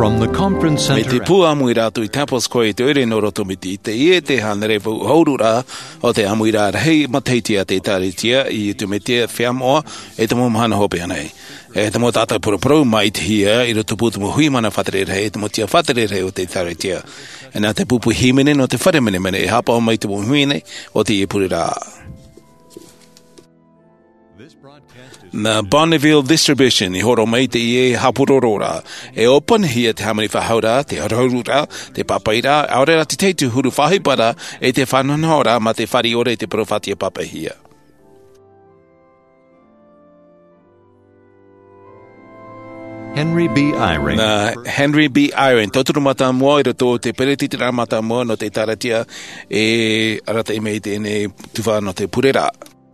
From the conference Me center te pua amuira tu I tapos koe te ore noro tu miti te ie te hanerefu haurura o te amuira hei mateitia te taritia I tu metia whiamoa e te mumhana hope anei. E te mo tata pura mai te hia I roto putu mo hui mana whaterere e te mo tia whaterere o te taritia. E nā te pupu himene no te wharemene mene e hapa o mai te muhuine o te iepurira. Na Bonneville Distribution I horo mai te ie hapurorora. E open hia te hamani whahaura, te haraurura, te papaira, aurera te teitu huru whahipara e te whanonhora ma te whari ore te profatia papahia. Henry B. Eyring. Na Henry B. Eyring, toturu mata mua I roto te peretitira mata mua no te taratia e arata I mei tēne tuwha no te purera.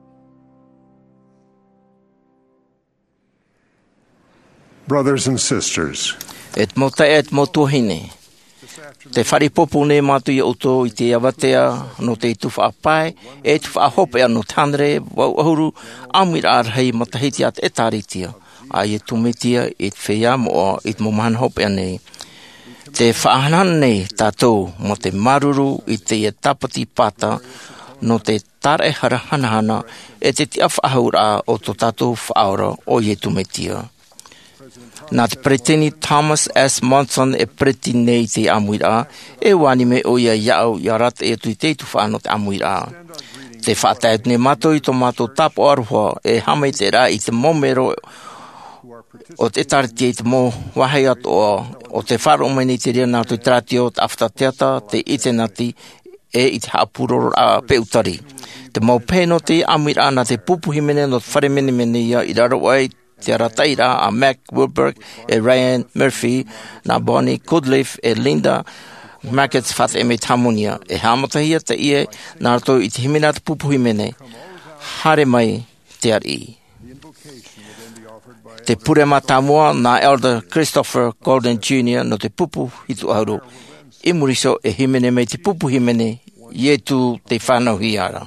Brothers and sisters, Et motuhine. Te wharipopo ne mātu I oto I te awatea no te tuwha apai, e tuwha ahopea no tānere, wau ahuru, amira arhei matahiti at e tāritia. Ai e tumetia, e te whea moa, e te momahan hopea nei. Te whaahanan nei tātou mo te maruru I te e tapati pata no te tare harahanahana e te tia whaahura o to tātou whaora o e tumetia. Nā te preteni Thomas S. Monson e preti nei te amuira, e wani me o ia iau I rata e tui teitu whaano te amuira. Te whaatau ne mato I to mato tapo aruha e hamei te rā I te momero o te tariti te mo wahei atoa o te wharo meni te rea nā tui trati o te awhatateata, te itenati e I te hapuro peutari. Te mau pēno te amuira nā te pupuhimene no te whare mene mene ia I raro ai te arataira a Mac Wilberg e Ryan Murphy na Bonnie Goodleaf e Linda Markets what e me tamunia e hamatahia te ie nā rato I te himena te pupuhimene hare mai te ari. Te pure matamua na Elder Christopher Golden Jr. no te pupu hitu auru. I muriso e himene me te pupuhimene I tu te whanau hiara.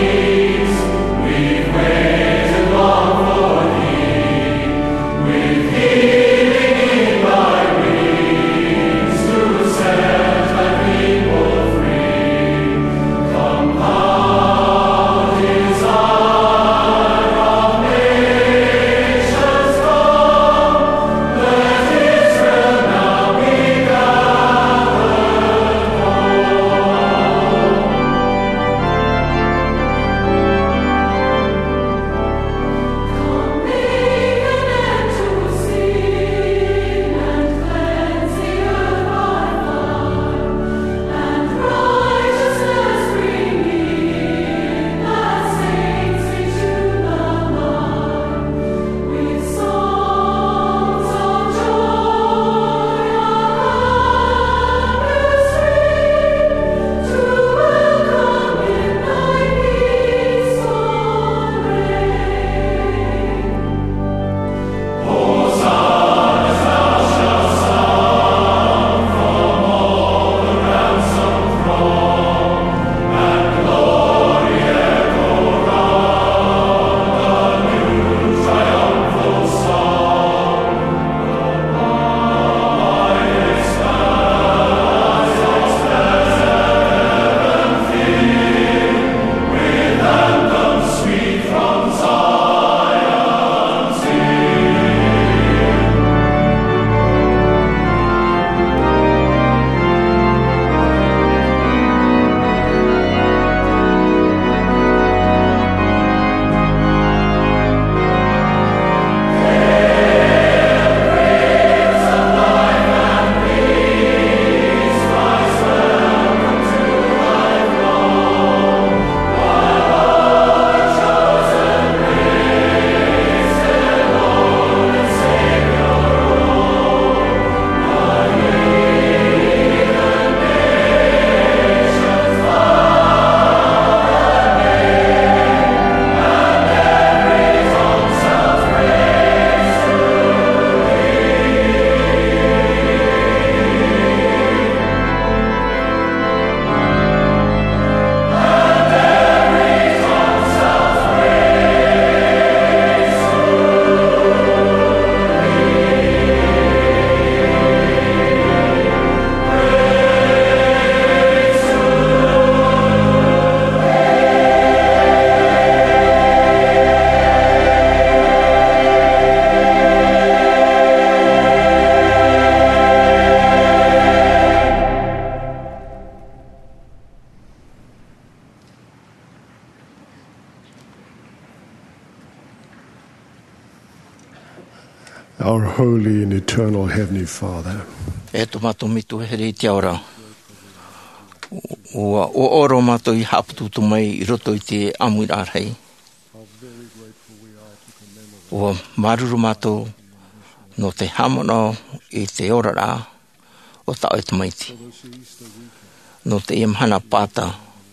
We've waited long for thee. We've holy and eternal Heavenly Father, E tu mātou mitu he rei te ora. O oro mātou I haputu tu mai I roto I te amui rārhei. O maruru mātou no te hamono I te ora rā o tau e te maiti. No te imhana pāta.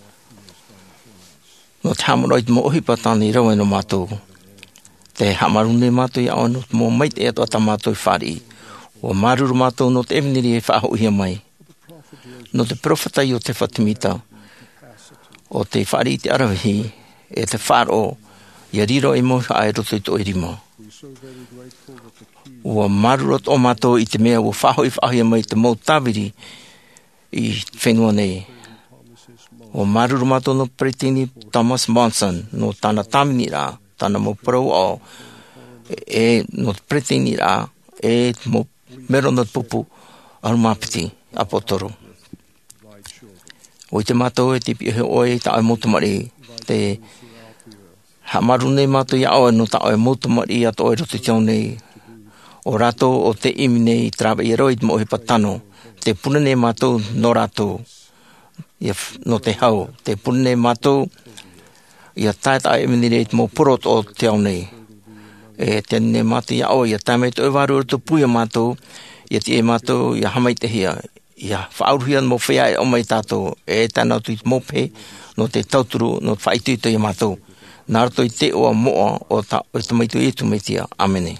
No te hamono I te mo ohi patani rau no mātou. Te hamarune mātou I aonu mo maite e ata mātou I whari. O maruru mātou no te eminiri e whahohia mai. No te profetai o te whatimita. O te whari I te arawihi e te wharo I riro I mo hae roto I to irima. O maruru o mātou I te mea o whahohia mai te mau tawiri I whenua nei. O maruru mātou no Pretini Thomas Monson no tāna tamini rā, tāna mo pro o e no Pretini rā e mo mero no pupu arumapiti apotoro. O te mātou e tipi he oe ta o motumari te hamarune mātou I aoe no ta o motumari at oe roto tiau nei. O rato o te imi nei trawa I roid mo he patano. Te punane mātou no rato. No te hau. Te punane mātou ia taita e minireit mo porot o tiau nei. E tēne mātou ia aoe ia tāmei to e waru to puia mātou. Ia te e mātou ia hamai te hia. Ia whaauruhian mo whea e o mai tātou. E tāna tu I mope no te tauturu no te whaituito I mātou. Nārato I te oa moa o ta o te maitu e tu meitia. Amene.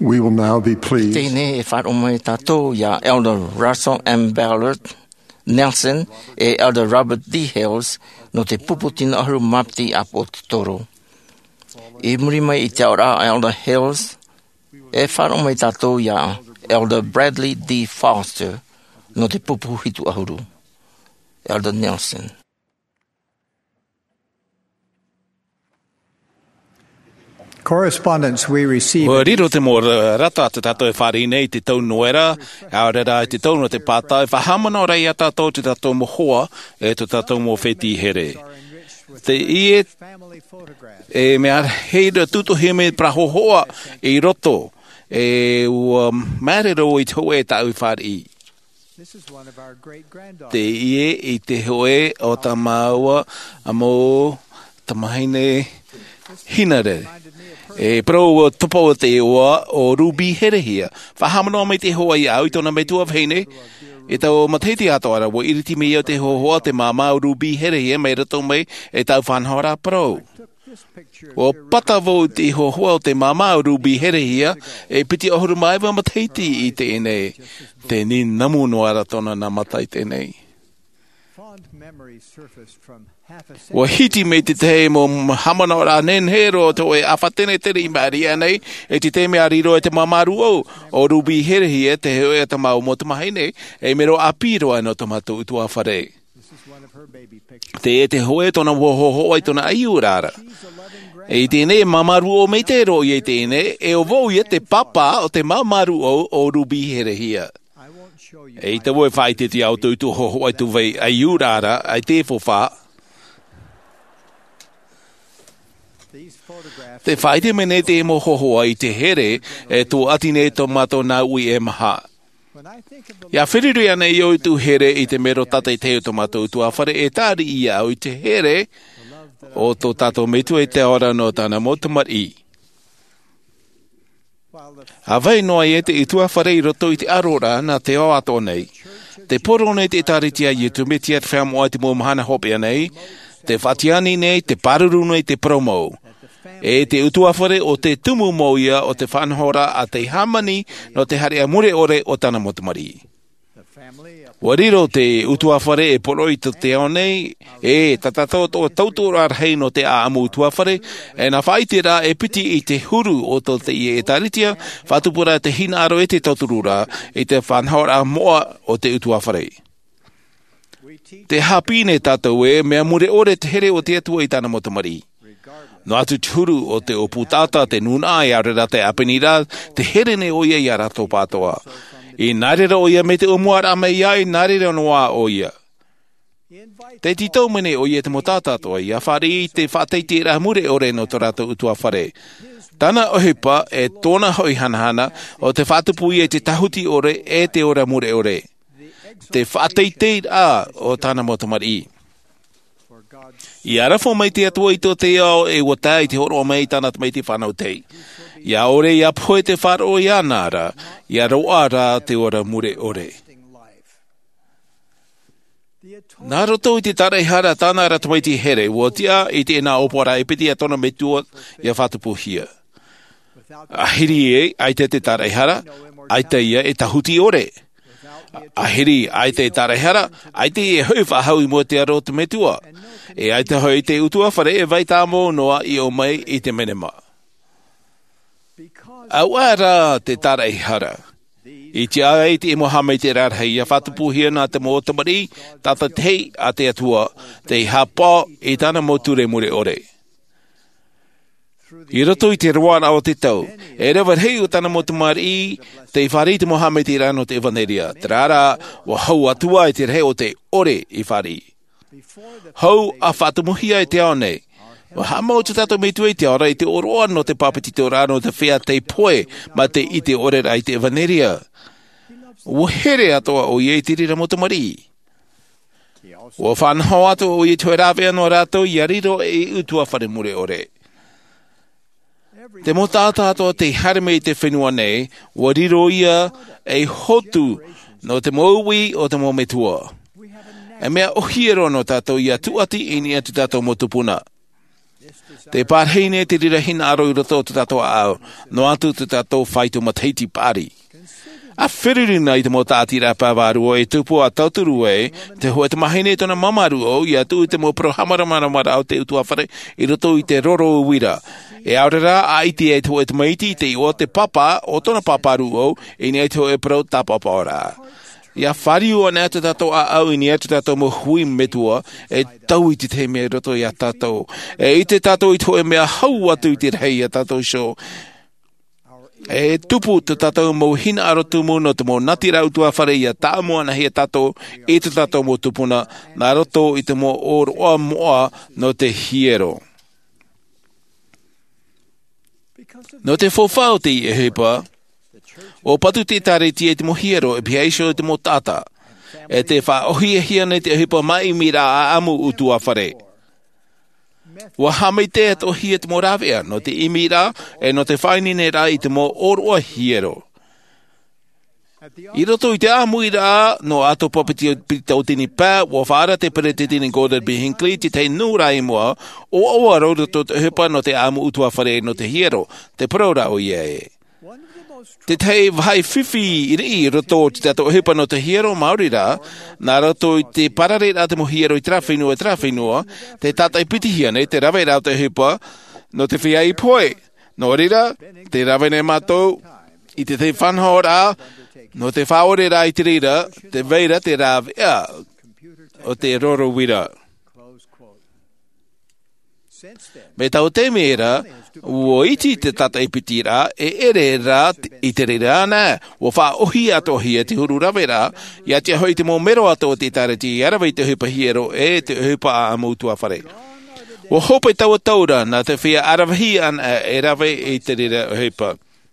We will now be pleased Tēnei e whaaromai tātou ia Elder Russell M. Ballard Nelson e Elder Robert D. Hales no te puputina ahuru mapti apo te toro. E muri mai I te ora Elder Hales e whaaromai tātou ia Elder Bradley D. Foster no te pupu hitu ahuru. Elder Nelson. Correspondence we receive. Wa riro te mō rata te tātou e whāri nei te tau noera, a rera te tau no te pāta, e whahamana o rei a tātou te tātou mohoa, e te tātou mō wheti here. Te ie, e mea heira tutuhi me prahohoa I roto, e ua mārero I te hoe tāu whāri. Te ie I te hoe o ta māua, a mō tamahine hinare. E pro topo te oa o rubi herehia. Whahamano me te hoa I au I tona me tua whene. E tau mateiti atoara wo iriti me o te hoa te mama o rubi herehia me rato me e tau whanhora pro. O pata vo te hoa o te mama o rubi herehia e piti ohuru mai wa mateiti I te ene. Te ni namu noara tona na matai tēnei. Wa hiti me te te mo hamana ora nen hero to e awhatene tere I maria nei e te te mea riro e te mamaru o rubi herehi e te heo e te mau mo te mahine e mero apiro ano te matu utua whare. Te e te hoe tona wohoho ai tona aiurara. E tēne mamaru o me te ro I tēne e o vou I te papa o te mamaru o rubi herehia. E te woe whai te au tūtu hoho ai tu vei aiurara ai te fowha. Te whaite mene te mo hohoa I te here e tō atine tō mato nā ui e maha. Ia whiriru ana I o tu here I te mero tate teo tō mato tu a whare e tāri I au I te here o tō tato metu e te ora no tāna motumari. A vai noa e te I tua whare I roto I te arora na te o ato nei. Te poro nei te taritia I tu metia te whamoa te mō mahana hope nei, te whatiani nei, te paruru nei te promo. E te utuawhare o te tumu moia o te whanhora a te hamani no te harea mure ore o tana motumari. Wariro te utuawhare e poro I te ao nei, e tatato o tautora arhei no te aamu utuawhare, e na whaitira e piti I te huru o to te I e taritia, whatupura te hina aro e te tauturura, e te whanhora moa o te utuawhare. Te hapine tātou e mea mure ore te here o te atua I tana motumari. No atu turu o te oputata te nuna I arera te apenira, te herene o ia I arato pātoa. I nārera o ia me te umuara me ia I nārera noa o ia. Te titau mene o ia te motatato I a whare I te whateiti ra mure ore no to rato utua whare. Tana ohipa e tōna hoi hanahana o te whatupu I te tahuti ore e te ora mure ore. Te whateiti ra o tana motomari. I arafo mai te atua I tō te ao e wata I te horo mai tana mai te whanau tei. Ia ore ia poe te wharo I anara, ia roa rā te ora mure ore. Nā roto I te tareihara tāna ratumaiti here, wotia I te ena opora e piti a tona metua ia whatupuhia. Ahiri e, ai te tareihara, ai te ia e tahuti ore. Ahiri, ai te tareihara, ai te e hui whahau I mo te aro te metua. E ai te hoi te utua whare e vai tāmo noa I o mai I te menema. Au ara te tareihara. I te ai te Mohammed te rarhei a whatupuhia nā te motamari, tata tei a te atua, te hapa I tana moture mure ore. I roto I te roana o te tau, e rewa hei o tana motamari, te whari te Mohammed te rano te evaneria, te rara wa hau atua I te rei o te ore I whari. Hau a whatumuhia I te ao nei. Wa hama o te tato me tue te ora I te oroa no te papiti te orano te whea te poe ma te I te ore rai te evaneria. Wa here atoa o I te rira motamari. Wa whanhau ato o I te rawe anō rato I ariro e utua whare mure ore. Te motata atoa te hareme I te whenua nei, wa riro ia e hotu no te mauwi o te mometua. E mea ohiero no tato ia tuati I ni atu tato motupuna. Te pārheine te rira hina aro I roto te tato au, no atu te tato whaitu mateiti pāri. A whiriri nei te mo tāti rapa wāru e tupu a tauturu e, te hoa te mahine tona mamaru o, I atu te mo prohamaramara au te utua whare, I roto I te roro uira. E aurera a iti e te te maiti te o te papa o tona paparu o, I nei te e pro tapapa ora. Ia whariu ana te tato a au I ni atu tato mo hui metua, e tau I te mea roto I a tato. E I te tato I te mea hau atu I te rei a tato show. E tupu te tatou mo hina aro tumu no te mo nati rau tua whare ia tā mua na hea tatou e te tatou mo tupuna nā roto I te mo oroa moa no te hiero. No te whawhao te I e hepa, o patu te tare ti e te mo hiero e piaisho te mo tata, e te wha ohi e hia nei te hepa mai mira a amu utua whare. Wa hamei te at ohi et mo rawea, no te imira e no te whainine rā I te mo oroa hiero. I roto I te āmuira no ato papiti o tini pā, wa whaara te pere te tini Gordon B. Hinckley, te te nūra I mua, o awa roto te hepa no te āmu utua whare no te hiero, te praura o ia e. Te tei vai whiwhi I roto te tato hepa no te hiero Māori rā, nā roto I te parare rā te mo hiero I trawhinua, te tatai pitihia nei te rawe rā te hepa no te whia I poe. Nō rira, te rawe nei mātou, I te whanhao rā, no te whaore rā I te rira, te veira te rāwea o te roro wira. Me tau te mera, ua iti te tata ipiti rā, e ere rā I te rira nā, ua wha ohi ato hi te huru rawe rā, ia te hoi te mō mero ato o te tarati, I arawei te hupa hiero, e te hupa a mautua whare. Ua hope taua taura, nā te whia arawahi ana e rawe I te rira hupa.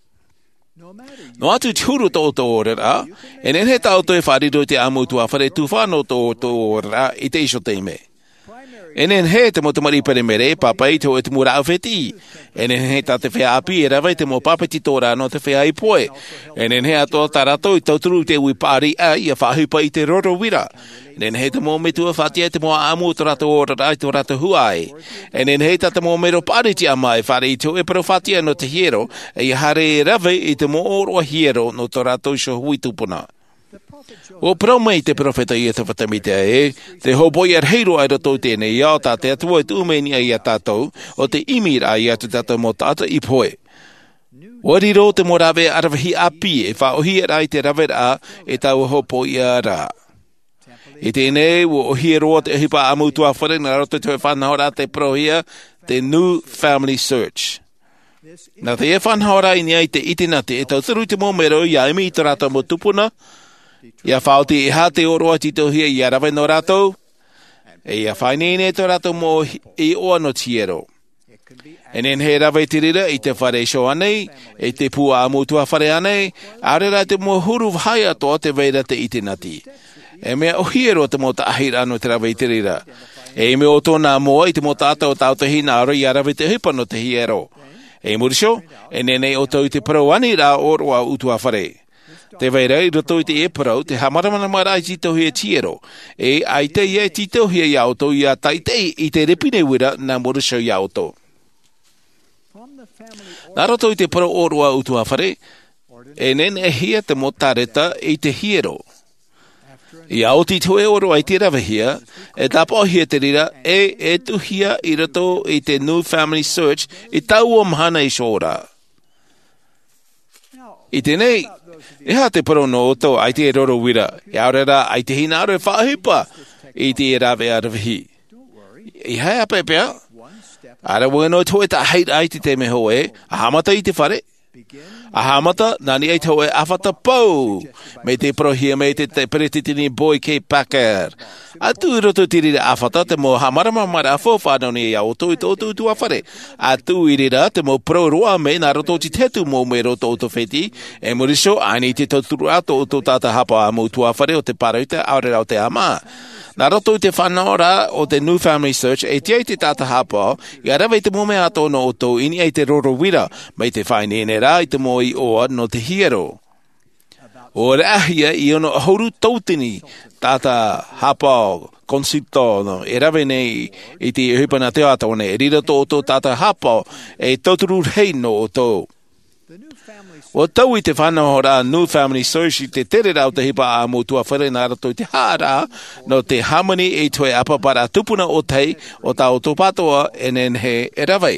No atu te huru tō tō rā, e nenhe tau toi wharido te amautua whare tu whāno tō rā I te iso teime. Enen he te mo te mari pere mere, papai te o te mura awheti. Enen he ta te whea api e rawai te mo papeti tōra no te whea I poe. Enen he ato tarato I tauturu te ui pāri a I a whahupa I te roro wira. Enen he te mo metua whatia te mo amu to rato ora rai to rato huai. Enen he ta te mo mero pāri ti amai whare I te e pero whatia no te hiero, e I hare e rawai I te mo oroa hiero no to rato iso hui tupuna. O promei te profeta I te whatamita e, te hoboi ar heiro ai roto tēnei iau tā te atua e tūmeni ai a tātou, o te imira ai atu tātou mo tātou I poe. Wariro te mo rawe arawahi api e whaohi rai te rawe rā e tau hopoi a rā. I tēnei, o ohi roa te hipa amutua whare, nā roto te whanau rā te prohia, te New Family Search. Nā te e whanau rā I ai te itinate e tau thuru te mō mero I a imi I te rata mo tupuna, Ia whaoti I ha te oroa tito hia I arawe no ratou, e ia whainene to ratou mo I oa no tiero. E nen he rawe te rira I te whare sho anei, e te pua amutua whare anei, arera te mo huru hai atoa te veira te itinati. E mea ohiero te mo ta ahira no te rawe te rira. E me o tōna moa I te mo tātou tau te hina aro I arawe te hipa no te hiero. E murisho, e nene o tau te parauani rā oroa utua whare. Te veira I roto I te e parau, te hamaramana mara I titohi e tiero. E ai te ia titohi e iauto I a taitei I te repine wira na morisho iauto. Nā roto I te parau oroa utua whare, e nen e hia te mo tareta I te hiero. I auti toe oro ai te rawahia, e tapo hia te rira, e tuhia I roto I te New Family Search, I tau o mahana I shora. I tenei, e ha te paro no oto ai te roro wira, e aurera ai te hina aro e whahipa I te rawe arawahi. I hai apepea, ara wano toe ta heit ai te me hoe, a hamata I te whare. A hamata, nani ai tau e awhata pau, me te prohia me te peretitini Boy K. Packer. A tu roto tiri awhata te mo hamarama mara fo whanoni e au tō I tō tu awhare. A tu irira te mo pro roa me nā roto ti tetu mo me roto o to wheti, e moriso aini te tōturu ato o tō tāta hapa a mo tu awhare o te parauta aure rau te ama. Nā roto I te whanaora o te New Family Search e tia I te tāta hapa, I arawe te mome ato no o tō ini ai te roro wira, mai te whainene rā I te mo I oa no te hiero. O re ahia I ono ahuru tautini tata hapa konsito no e rawe nei I te hupana te ata one e rira tō tō tata hapa e tauturu rei no o tō. O tau I te whanau ra New Family Search I te tere rau te hipa a motua whare nā rato I te hāra no te harmony e toe apapara tupuna o tei o tau tō patoa e nen he e rawe.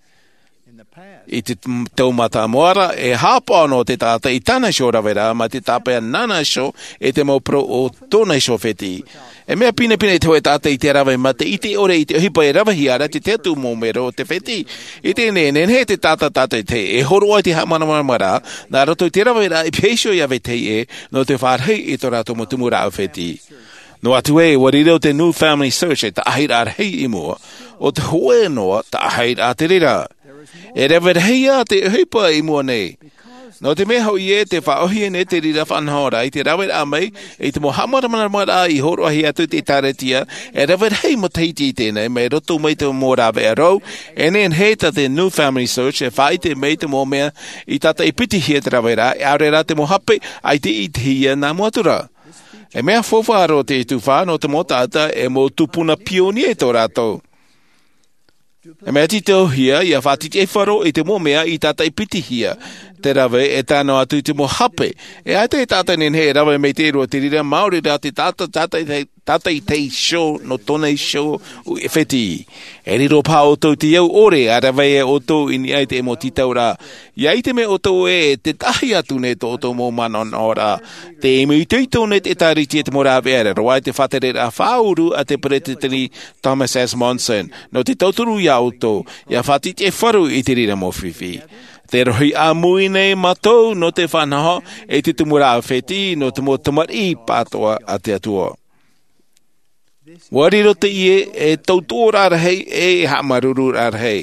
I te taumata moara e hapa no te tata I tana sho rawera ma te tapea nana sho e te maupro o tōna sho wheti. E mea pine pine te hoe tata I te rawe ma te ite ore I te hipa e rawahi ara te tetu mōmero o te wheti. I te nenen he te tata te e horo ai te hamanamanamara nā rato I te rawera I peisho ia vetei e no te whārhei I tō rato mo tumura au wheti. No atu e warireo te New Family Search e ta ahira ar hei I mua o te hoe noa ta ahira te rira. E rewe reia te hipa I mua nei. No te mea hau I e te whaohi ne te rira whanhora I te rawe a mei I te mo hamaramanamara I horo ahi atu te taretia e rewe rei mo teiti I tēnei me roto mei te mō rawe a rau e nen he ta te New Family Search e whai te mei te mō mea I tata I piti hia te rawe ra e aure ra te mo hape ai te I te hia nā muatura. E mea whowharo te tu whāno te mō tata e mō tupuna pionie tō rātou. E mea ti teo hia ia whātiti e wharo I te mō mea I tata I piti hia. Te rawe e tāno atu I te mō hape. E ai te tata nen he rawe mei te rua te rira Māori rā te tata I te show no tōnei show e wheti. E riro pā o tau te iau ore a rawe e o tau ini ai te mō titau rā. Ia I te me o tau e te tahi atu ne tō tō mō manon o rā. Te imu I teito ne te tariti e te mō rawe ere. Roa te whatere rā whauru a te pretetini Thomas S. Monson. No te tauturu ia o tau. Ia whatiti e wharu I te rira mō whiwhi. Te rohi a mui nei matou no te whanaho e te tumura a wheti no te mō tamari pātoa a te atua. Wariro te ie e tautua rārahei e hamaruru rārahei.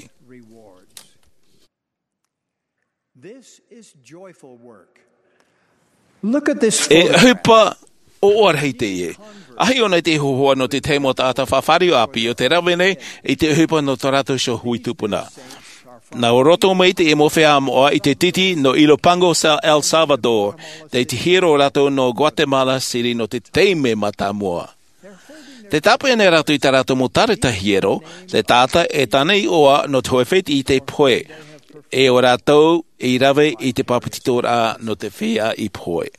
This is joyful work. Look at this E photo. hupa o arhei te ie. Ahi ona te hohoa no te teimo tāta whawhario api o te rawe nei I te hupa no tō rato sho hui tupuna. Na o roto mei te e mowhea moa I te titi no Ilopango El Salvador, te hiro rato no Guatemala City no te teime mata moa. Te tape ne rato I tarato mo tarita hiero, te tata e tanei oa no te hoewheti I te poe, e o rato I rawe I te papatitora no te whea I poe.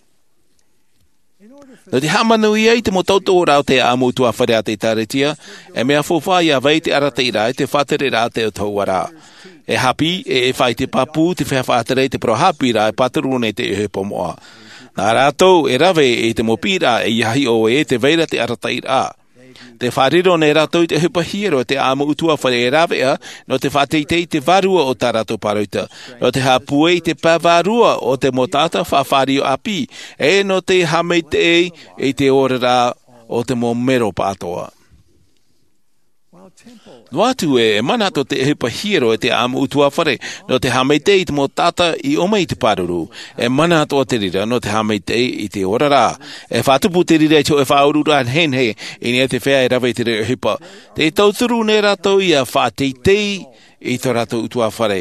No te hamanui ai te mo tauto rau te amutua whare a te taretia, e mea fōwhai a vei te arateira te whatere rā te o tauara. E hapi e whai te papu te whawhatere te prohapi rā e patarune te ehepo moa. Nā rātou e rawe e te mopira e iahi o e te veira te arateira. Te whariro ne rātou I te hupa hiero te āmu utua whare e rawea no te whateitei te varua o tā rātou parauta. No te hapue I te pavarua o te motata whawhario api e no te hameitei e te orera o te mo mero pātoa. No atu e manato te hupa hiero e te āmu utua whare no te hameitei te mo tata I omei te paruru e manato te rira no te hameitei I te orara. E whatupu te rira I te o e whaurura henhe I ni te whea e rawe te rira hupa. Te tauturu ne rato I a whateitei I te rato utua whare.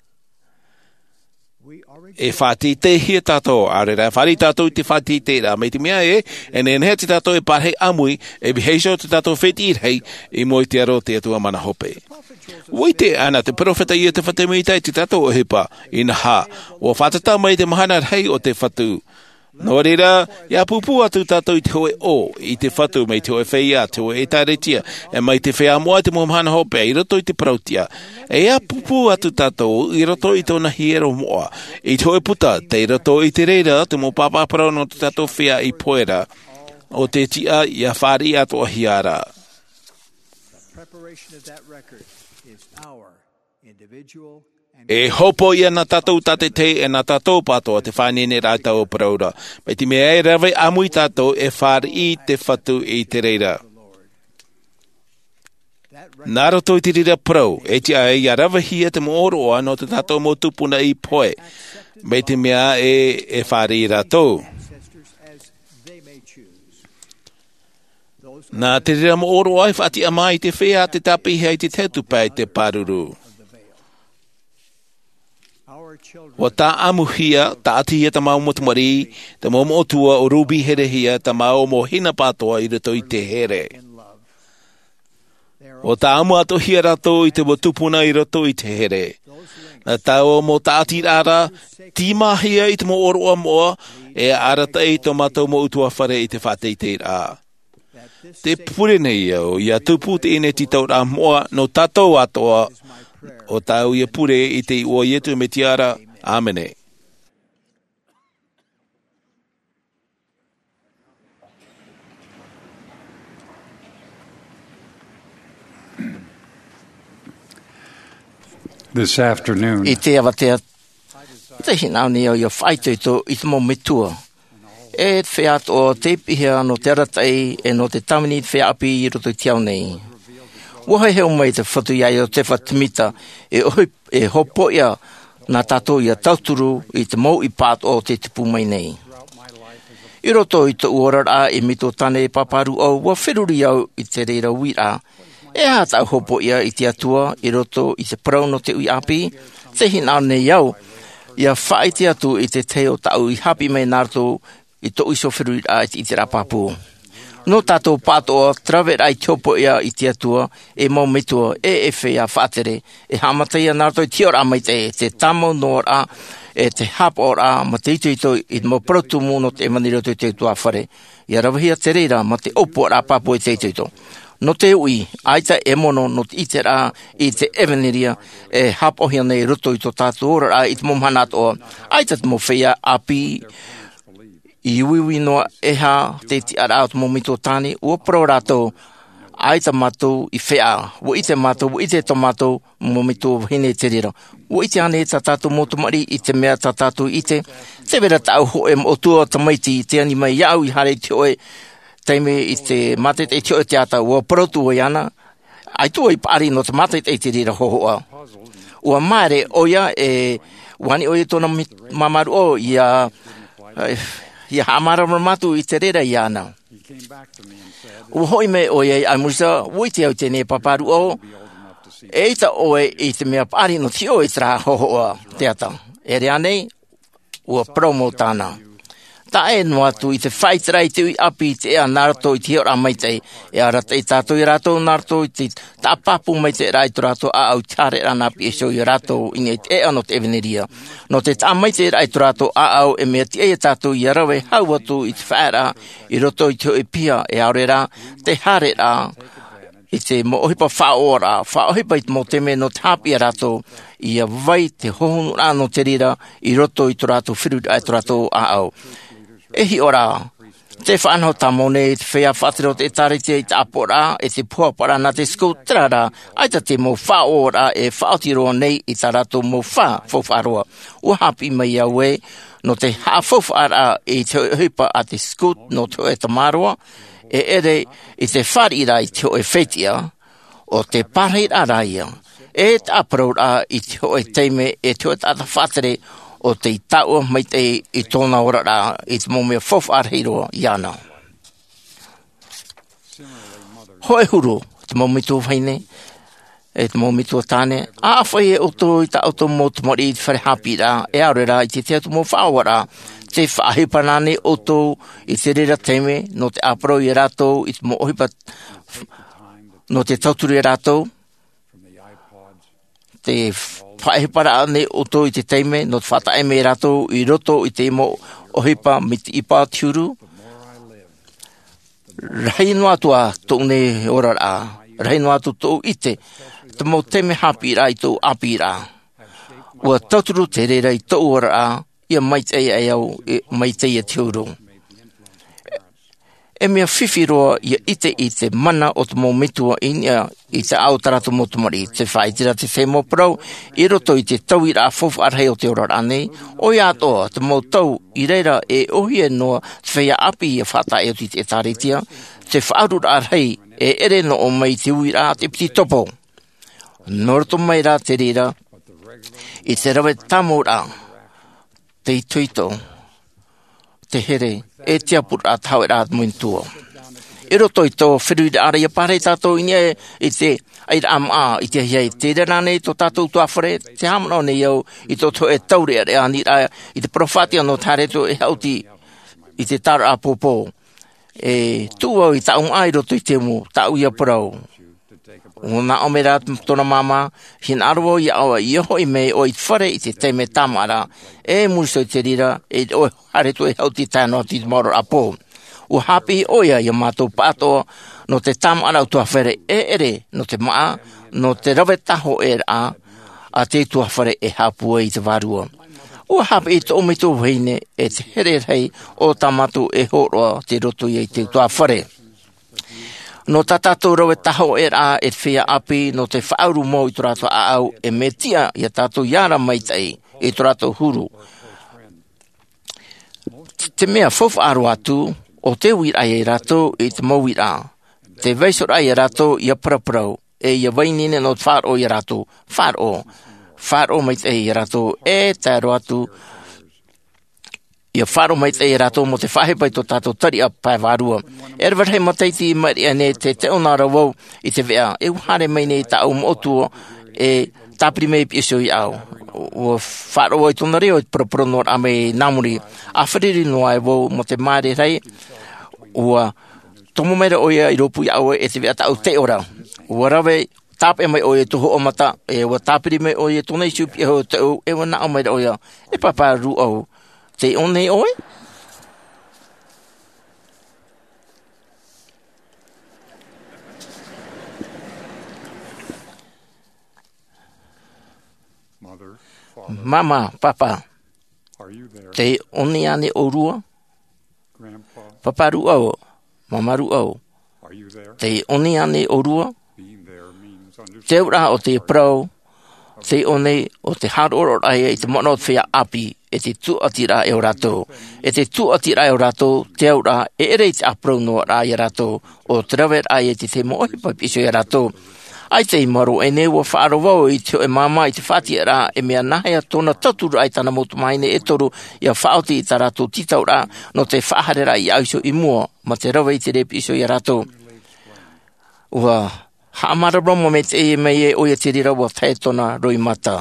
E whateitei hia tātou arera. Whari tātou te whateitei rā. Mei te mea e nenea te tātou e parhei amui e biheisho te tātou wheti irhei I moi te aro te atua mana hope. Ui te ana te profeta I te whatemeitai te tātou o hipa I na ha. O whatata mai te mahana rei o te whatu. Nō reira, ia pupu atu tātou I te hoe o, I te whatu mei te hoe whea, te hoe e tāretia, e mai te whea moa te mohana hope, I roto I te prautia. E ia pupu atu tātou, I roto I tōna hiero moa, I te hoe puta, te roto I te reira, te mo pāpāparau no te tātou whea I poera, o te tia ia whāri atu o hiara. Preparation of that record is our individual E hopo ia na tātou tate te e na tātou patoa te whanene rātau o praura. Mai te mea e rawe amui tātou e whāri I te whatu I te reira. Nā roto I te rira prau, e te ai ia rawe hia te mooroa no te tātou mo tupuna I poe. Mai te mea e whāri I rātou. Nā te rira mooroa I whati amai te whea te tapihi ai te tetupai te paruru. our children Wa ta amuhia, ta atihia ta mau motumari, ta mau motua o rubi herehia, ta mau mo hina patoa I roto I te here. in love. They are O ta amu ato hia rato I te watupuna I roto I te here. Na tau mo ta ati rara, tīmahia I te mo oroa moa, e arata I to mato mo utua whare I te whatei te rā. that this Te pure nei au, ia tupu te ene ti tau rā moa, no tatou atoa, is my prayer. o tau ia pure I te ua ietu me tiara. Amene. This afternoon, I te awatea, te hinau ni au ia whaito I te mo metua. E te whiat o te pihia no te aratai e no te tamini te whiapi I roto I te au nei. Wahai heo mai te whatu iai o te whatimita e hopo ia nā tātou ia tauturu I te mau I pāt o te tipu mai nei. I roto I te uorara e mito tane e paparu au wa whiruri au I te reira wira. E hā tau hopo ia I te atua I roto I te parau no te ui api, te hina nei au. Ia whai te atu I te teo tau I hapi mai nārtou I to iso whiruri a I te rapapu. No tātou pātoa, trawera I tiopo ia I te atua, e mau mitua, e whea whātere, e hamatai nārtou I tiora mai te tamo no ora, e te hap ora, ma te ito I mo protu no te emanira te tua whare. Ia rawahia te reira, ma te opo ora papo I te ito. No te ui, aita e mono no te ite rā, I te evaniria, e hap ohia nei roto I to tātou ora I te momhanat o, aita te mo whea api, I uiwi noa e hā te ti ara au te momito tāne, ua pro rātou, ai ta mātou I whea, wo I te mātou, wo I te tomato, momito hene te rira. Wo I te ane ta tātou motumari, I te mea ta tātou I te vera tau ho e o tua ta maiti, te ani mai iau I hare te oe, teime I te mate te oe te ata, ua protu o iana, ai tua I pari no te mate te rira hohoa. Ua maere oia e, wani oe tona mamaru o, ia hamara matu I te rera I ana. Ua hoi me oe ai musa, woi te au tene paparu o, e ta oe I te mea pari no te oe tra hohoa te ata. E rea nei, ua promo tāna. Ta e no atu I te whaitara I te ui api te ea narato I te hiora mai te, e arata I tātou I rato narato I te tapapu mai te raito rato a au tare ranapi e so I rato I ne te ea no te eveneria. No te tā mai te raito rato a au e mea te ea tātou I arawe hau atu I te whaera I roto I te oi pia e aurera, te hare ra, I te mo ohipa whaora, whaohipa I te mo teme no te hapi a rato, I a vai te hohonu rā no te rira I roto I te rato whiru ai te rato a au. Ehi ora, te whanau tamone I te whea whatero te tarete I te apora, e te puapara na te skutrara, aita te mo whaora e whaotiroa nei I ta rato mo whawharoa. Ua hapi mai aue, no te hawhawhara I te hipa a te skut no te oe tamaroa, e ere I te wharira I te oe whetia, o te parhira raia, e te apraura I te oe teime e te oe tata whatere, o te tau mai te I tōna ora rā, I te mōmea whawharhiroa iana. Hoe huru, te mōmito whaine, e te mōmito tāne, a whai e oto I ta auto mōtumari I te whare hapi rā, e aure rā I te te atu mō whawara, te whahipanane oto I te rera teime, no te aparo I rato, I te mō ohipa, no te tauturu I rato, te whaehipara ane oto I te teime, no te whatae me rato I roto I te mo ohipa me te ipa tiuru. Rahi no atua tōne ora rā, rahi no atu tō ite, te mo teme hapi rā I tō api rā. Ua tauturu te reira I tō ora rā, ia maitei ai au, maitei a tiuru. E mea whiwhiroa ia ite mana o te mō mitua I te au taratu motumari, te whaitira te whemo prau, I roto I te tau I rā whofu arhei o te ora rānei, o ia atoa te mō tau I reira e ohia noa te whea api I whata e o te tāretia, te whaarura arhei e ere no o mai te ui rā te piti topo. Noroto mai rā te reira, I te rawe tamo rā, te ituito, te here, e te apura tau rā muintua. roto i tō whiru de ara ia pare tātou ine i te ai ama i te hei te rane tō tātou tua whare te hamano ne iau i tō tō e taure are ani i te profati anō tāre tō e hauti i te tara a pōpō e tūau i taung ai roto i te mu tau ia parau o na omera tōna mama hin arwo i awa i oho i mei o i whare i te teime tamara e muriso i te rira e o hare tō e hauti tāno ti moro a pō o hapi oia i mātou pātoa no te tamara tua where e ere no te maa no te rawe taho e a te tua where e hapua i te varua. O hapi i te omito heine e te here rei o tamatu e horoa te roto i te tua where. No tātou rawe taho e e whia api no te whauru mo i tō au e me tia i a tātou iara maitai i tō huru. Te mea fofu aru atu o te wira e rato i te mawira. Te veisora e rato i a paraparau e i a wainine no wharo i rato. Wharo maitai i rato e tāro atu ia wharo mai te rato mo te whahepai tō tātou tari a pai warua. E rewar hei mataiti i mari ane te onara wau i te vea. E uhare mai nei ta au motua e tāpiri mei piso i au. O wharo ai tōna reo i paraparonor a mei namuri. A whariri noa e wau mo te maare rei. Ua tomo meira oia i ropu i au e te vea ta au te ora. Ua rawe tāpe mai oia tuho o mata. E ua tāpiri mai oia tōna i supi e ho te au. E wana au meira oia. E papa ru au. Te one oi? Mama, papa, te one ane o rua? Papa ru au, mama ru au. Te one ane o rua? Te ura o te prau, te one o te haroro ai i te mono whea api. E te tuatira e o rato. E te tuatira e o rato, te aura e ere te aprau noa rā i rato, o te rawet ai e te mohi papiso i rato. Ai te imaro e neua whaaro wau i te e mama i te whati rā e mea nahea tōna taturu ai tana motu maine e toru i a whaoti i ta rato titau rā no te whaharera i auso i mua ma te rawa i te repiso i rato. Ua haamara romo me te e mei e oia te rira wa tae tōna roi mata.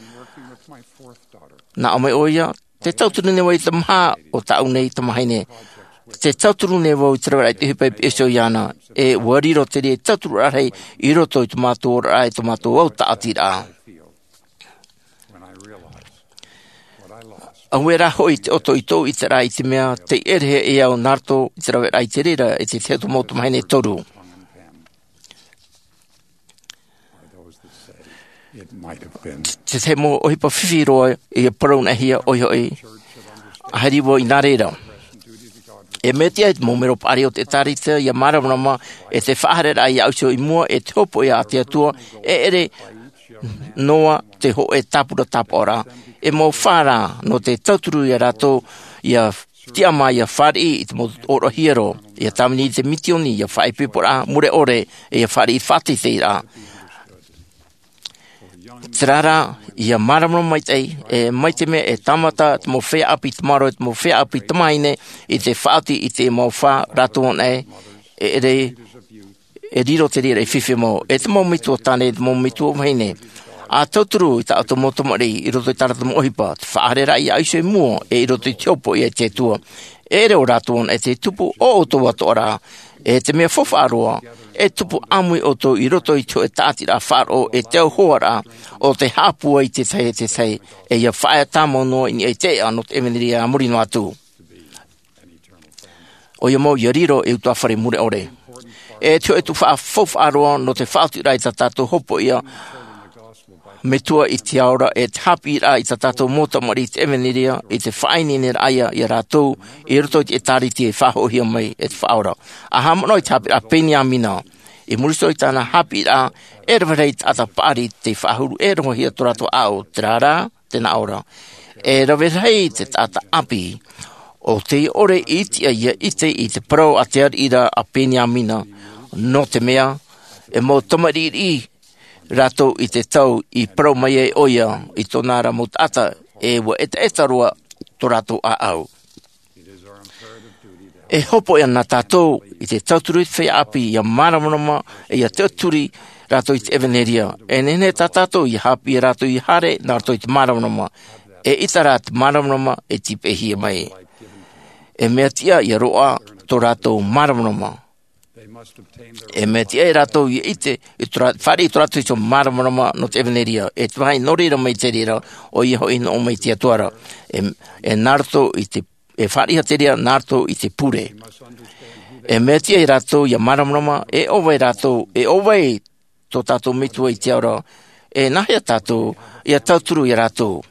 Na ome oia, te tauturu ne wai te maha o tau nei te mahaine. Te tauturu ne wai te rawai te hipai peso iana e wariro te re tauturu arhei i roto i te mātua rai te mātua au taati rā. Awera hoi te oto i tō i te rai te mea te erehe e au narto i te rawai te rira e te teo mōtu mahaine toru. Te te mo ohipa whiwhiroa i a parauna hia oihoi a hariwo i nā reira. E metia e mo mero pari o te tarita i a maramarama e te whaharera i auso i mua e te hopo i a te atua e ere noa te ho e tapura tapora e mo whara no te tauturu i a rato i a tiama i a whari i te mo oro hiero i a tamini i te mitioni i a whaipipura mure ore i a whari i whati teira. Te rara, ia maramaro mai tei, e mai te mea e tamata, te mo whea api te maro, te mo whea api te maine, i te whaati, i te mo wha, rato nei, e riro te rira, e whiwhi mo, e te mo mitua tane, te mo mitua maine. A tauturu, i ta ato motomari, i roto i tarata mo ohipa, te whaarera i aisho i mua, e i roto i tiopo i e te tua. E reo rato e te tupu o oto atora, e te mea whawharoa, e tupu amui oto i roto i tio e tātira wharo e teo hoara o te hapua i te tei, e ia whaia tāmono i e te anot e meniri a murino atu. O ia mo ia riro e utua whare mure ore. E tio e tu whawharoa no te whautira i ta tātou hopo ia, me tua i te aura e te hapi rā i ta tātou motamari te eveniria i te whainine aia i rātou i roto i te tariti e whahohia mai e te whaora. A hamono i te hapi rā peni a mina i muriso i tāna hapi rā e rewharei tata pāri te whahuru e rongohia tō rato au te rārā tēnā aura. E rewharei te tata api o te ore i tia ia ite i te pro a te arira a peni a mina no te mea e mo tomariri rato i te tau i pro mai e oia i tōna ra mutata e wa eta roa tō rato a au. E hopo ia nā tātou I te tauturu whai api ia maramarama e ia tauturi rato I te eveneria. E nene tā tātou I hapi rato I hare nā rato I te maramarama. E itara te maramarama e tipehia mai. E mea tia ia roa tō rato maramarama. E mea tia I rato I ite whare I tō rato I tō maramarama no te eveneria. E te wahi norira mai te rira o I hoi no mai tia tuara. E nārto I te e whariha te rea nārto I te pure. E mea tia I rato ia maramarama e owai rato e owai tō tātou mitua I te aura. E nahia tātou ia tauturu I rato.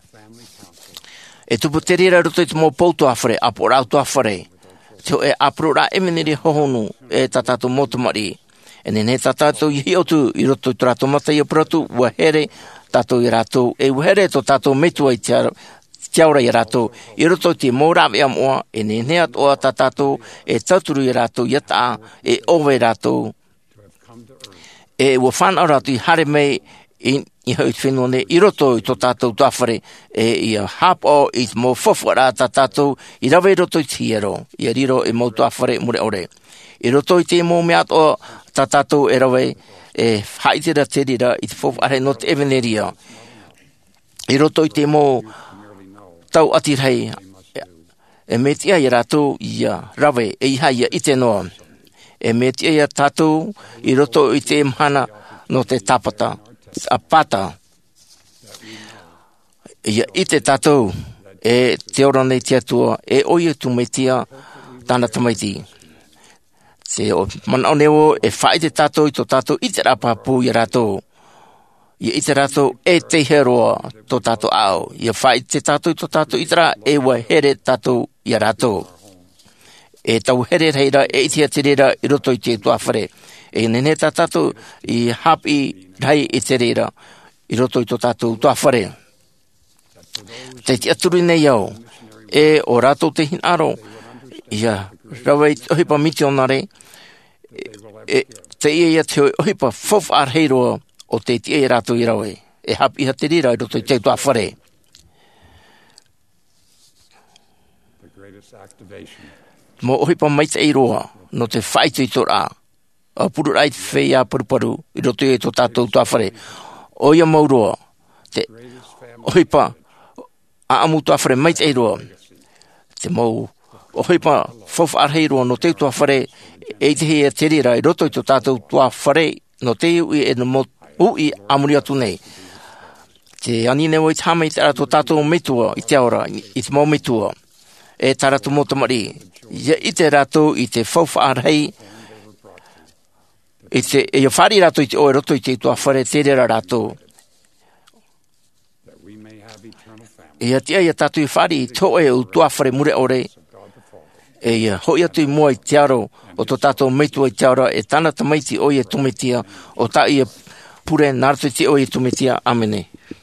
E tupu te rira ruto I te mō poutu awhare, apo rau tu awhare. Teo e apro rā emeneri hohonu e tā tātou motumari. E nene tā tātou I hiotu I roto I tō rātou mata I apratu, ua here tātou I rato. E ua here tō tātou mitua I te aura I rato. I roto te mōrawe amoa, e nene atoa tā tātou, e tauturu I rato, I ata, e owe rato. E ua whanau rato I hare mei, I hau te whenua ne, I roto I tō tātou tuawhare, e I a hapo I te mō whawhara tā tātou, I rawe roto I te hiero, I a riro I mō tuawhare mure ore. I roto I te mō mea atoa tā tātou e rawe, e haitira te rira I te whawhare no te eveneria. I roto I te mō tau atirhei, e me tia I rato I a rawe, e I haia I te noa. E me tia I a tātou, I roto I te mhana no te tapata, a pata. I te tātou, e te ora nei tia tua, e oia tu me tia tāna tamaiti. Te o manao neo, e whai te tātou I tō tātou I te rapapu I rato. I te rato e te heroa tō tātou ao. I whai te tātou I tō tātou I te rā, e wa here tātou I rato. E tau here reira, e itia te reira I roto I te tuawhare. E nene tā tātou I hapi rei I te reira I roto I tō tātou tuawhare. Te tia turi nei au, e o rātou te hinaro, ia rawe ohipa miti onare, te ia te ohipa fof ar heiroa o te tia I rātou I rawe. E hapi ha te reira I roto I te tuawhare. Mo ohipa maita I roa, no te whaitu I tō rā. A puru rai te whea paruparu I roto I tō tātou tuawhare. O ia mauroa, te ohipa a amu tuawhare maita I roa. Te mau ohipa fof ar heiroa no te tuawhare e te hea te rira I roto I tō tātou tuawhare no te ui e no ui amuri atu nei. Te anine o I te hama I te ara tō tātou mitua I te aura, I te mau mitua. E taratu motamari. I te rato I te fof ar hei, e ia whari rato I te oe roto I te tuawhare te rera rato. Ia tia ia tatu I whari tō e u tuawhare mure ore. E ia hoi atu I mua I te aro o tō tātou meitua I te aura e tāna tamaiti o ia tumetia o tā ia pure nārtu I te o ia tumetia. Amene.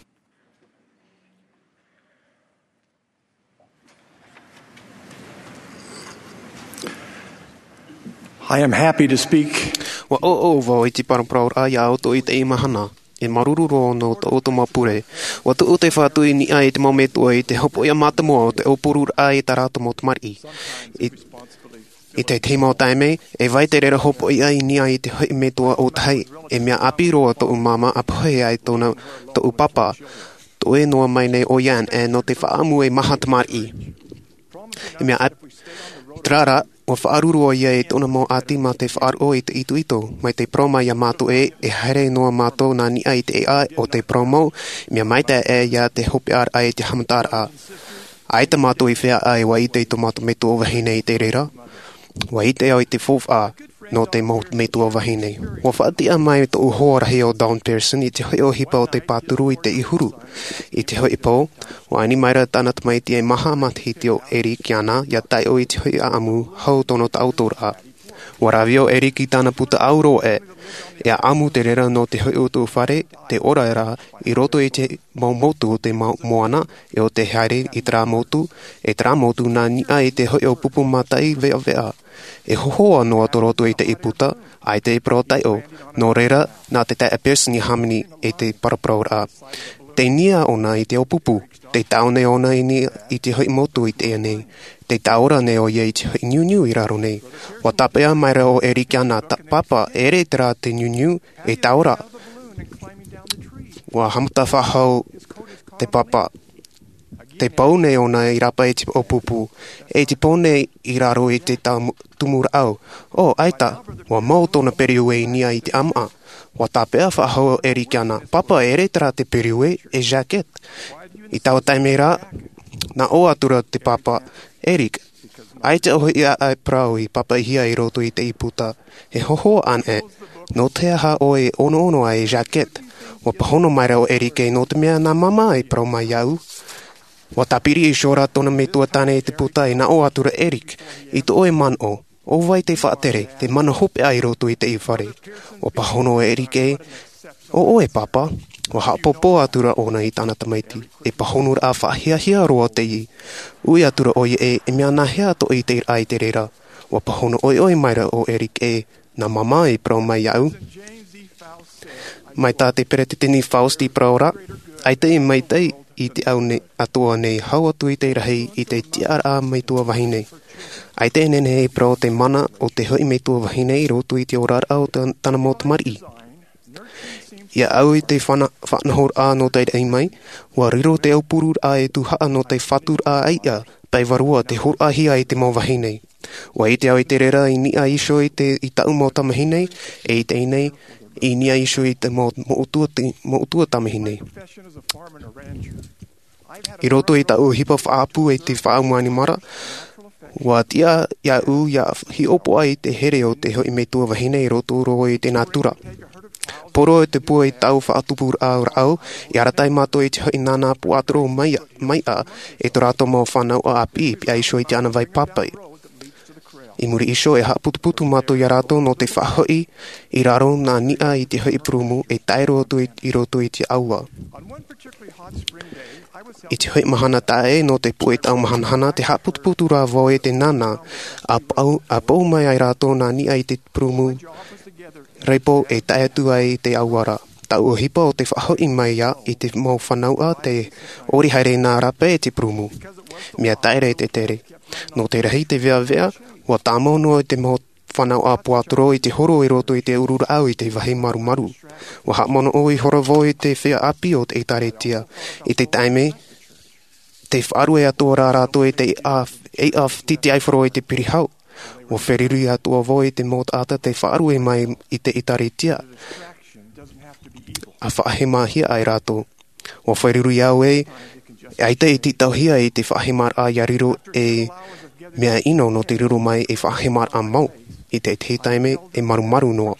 I am happy to speak Wa o I te parapraur a ia o I te imahana. E marururo no to o to mapure. Wa tu o te whātui ni ai te maumetua I te hopo ia mātamoa o te opurur ai ta rātu motumari. I te teima o taime, e vai te rera hopo I ai ni ai te hoi metua o tai. E mea apiroa to umama apohe ai tōna to upapa. To e noa mai nei o ian e no te whaamu e mahatamari. E mea trara, o whaarurua ia e tōna mō ati mā te whaaro I te ito, mai te promo ia mātou e haere noa mātou nā ni ai te ai o te promo, mea maita e ia te hopi ar ai te hamatar a. Ai te mātou I whea ai wa I te ito mātou metu o wahine I te reira, wa I te au I te fof a no te metu o wahine. Wa whaatia mai to uhorahi o Down Pearson I te hoi o hipa o te pāturu I te ihuru. I te hoi pō, wa ani maira tāna tamaiti e maha mathiti o eri ki ana, ia tai o I te hoi a amu hau tono ta autora. Wa rawi o eri ki tāna puta auro e amu te rera no te hoi o tū whare, te ora era, I roto I te maumotu o te moana, e o te haere I tra motu, e tra motu nā nia I te hoi o pupu matai vea vea. E hohoa noa to roto I te iputa, ai te protai o, no reira, nā te tai a person I hamini e te parapraura. Te nia ona I te opupu. Te taone ona I te hoi motu I te ea nei. Te taora ne o ye I te hoi niu I raro nei. Wa tapea mai reo o eriki ana papa ere te rā te niu e taora. Wa hamuta whahau te papa. Te paune ona I rapa e te opupu. E te pone I raro I te tumura au. O, aita, wa mau tōna periue nia I te ama. Wa tapea whahau eriki ana. Papa ere te rā te periue e jacket. I tau taime rā, na o atura te papa, Erik. Ai te ohi ia ai prau I papa hia I roto I te iputa. He hoho an e. No te aha o e ono ai jacket. Wa pahono mai rao Erik e no te mea na mama ai prau mai iau. Wa tapiri I shora tona me tua tane te puta e na o atura Erik. I to oe man o. O vai te whaatere, te mana hope ai roto I te iwhare. Wa pahono Erik e. O oe papa. Wa hapopo atura ona I tana tamaiti. E pahono a whahia roa te I. Ui atura oe e mea na hea to I te ai te rera. Wa pahono oe maira o Erik e. Na mama e prau mai iau. Mai tā te pere te tini Fausti praora. Ai te mai tei I te au ne atua nei hau atu I te rahi I te tiara mai tua wahine. Ai te nene e prau te mana o te hoi mai tua wahine I roto I te orara o tana mo tamari. Ia au I te whanahor a no te ei mai, wa riro te au purur a e tu haa no te whatur a aia, pai warua te hor a hia I te mo wahine. Wa I te au I te rera I nia iso I tau mo tamahine, e I te inei, I nia iso I te mo utua tamahine. I roto I tau hipa whaapu e te whaamwani mara, wa tia ia u ia hi opo ai te here o te hoi me tua wahine I roto roho I te natura. Poro e te pua I tau whaatupur au, I aratai mato I te hoi nana puatro mai a, e to rato mau whanau a api, pi aiso I te ana vai papai. I muri iso e haputuputu mato I rato no te whahoi, I raro nā nia I te hoi prumu, e tairo atu I roto I te aua. I te hoi mahana tae no te pua I tau mahanahana, te haputuputu rā vau e te nana, a pau mai ai rato nā nia I te prumu, reipo e tae atu ai te auara. Tau o hipa o te whahoi mai ia I te mau whanau a te ori haere nā rapa e te prumu. Mea taere te tere. No te rahi te vea, wa tāmono I te mau whanau a puatoro I te horo I roto I te urura au I te wahi maru. Wa hamono o I horovo I te whea api o te taretia. I te taime, te wharu e atua rā rato e te af titi aiforo I te pirihau. Wa wheriru atua vo I te mot ata te wharu e mai I te taretia. A whaahemahia ai rato. Wa wheriru au e, aita I titau hia I te whaahemar a yariro e mea ino no te riro mai e whaahemar a mau. I te taime e maru noa.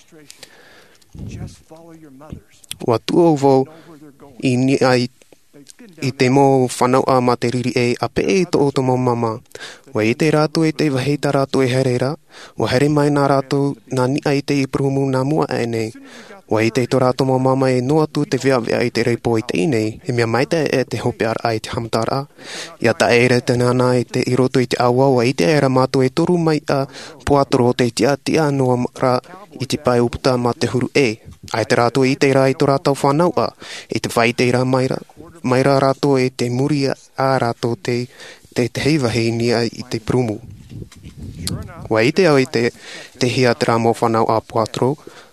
Wa tuo vo I ni ai I te mo whanau a ma te riri e a pe e to o to mo mama. Wa I te rato e te waheita rato e herera. Wa here mai nā rato nā ni ai te I prumu nā mua e nei. Wa I te to rato mo mama e no atu te vea I te reipo I te inei. E mea maita e te hopear ai te hamtara. Ia ta ere te nana e te I roto I te awa. Wa I te era mato e toru mai a puatoro te tia noa ra I te pai uputa ma te huru e. Ai te rato I te ra I to ratau whanau a. E te whai te ra maira rato e te muri a rato te heiwahi nia I te prumu. Wa I te au I te hia te rā mo whanau a puatoro.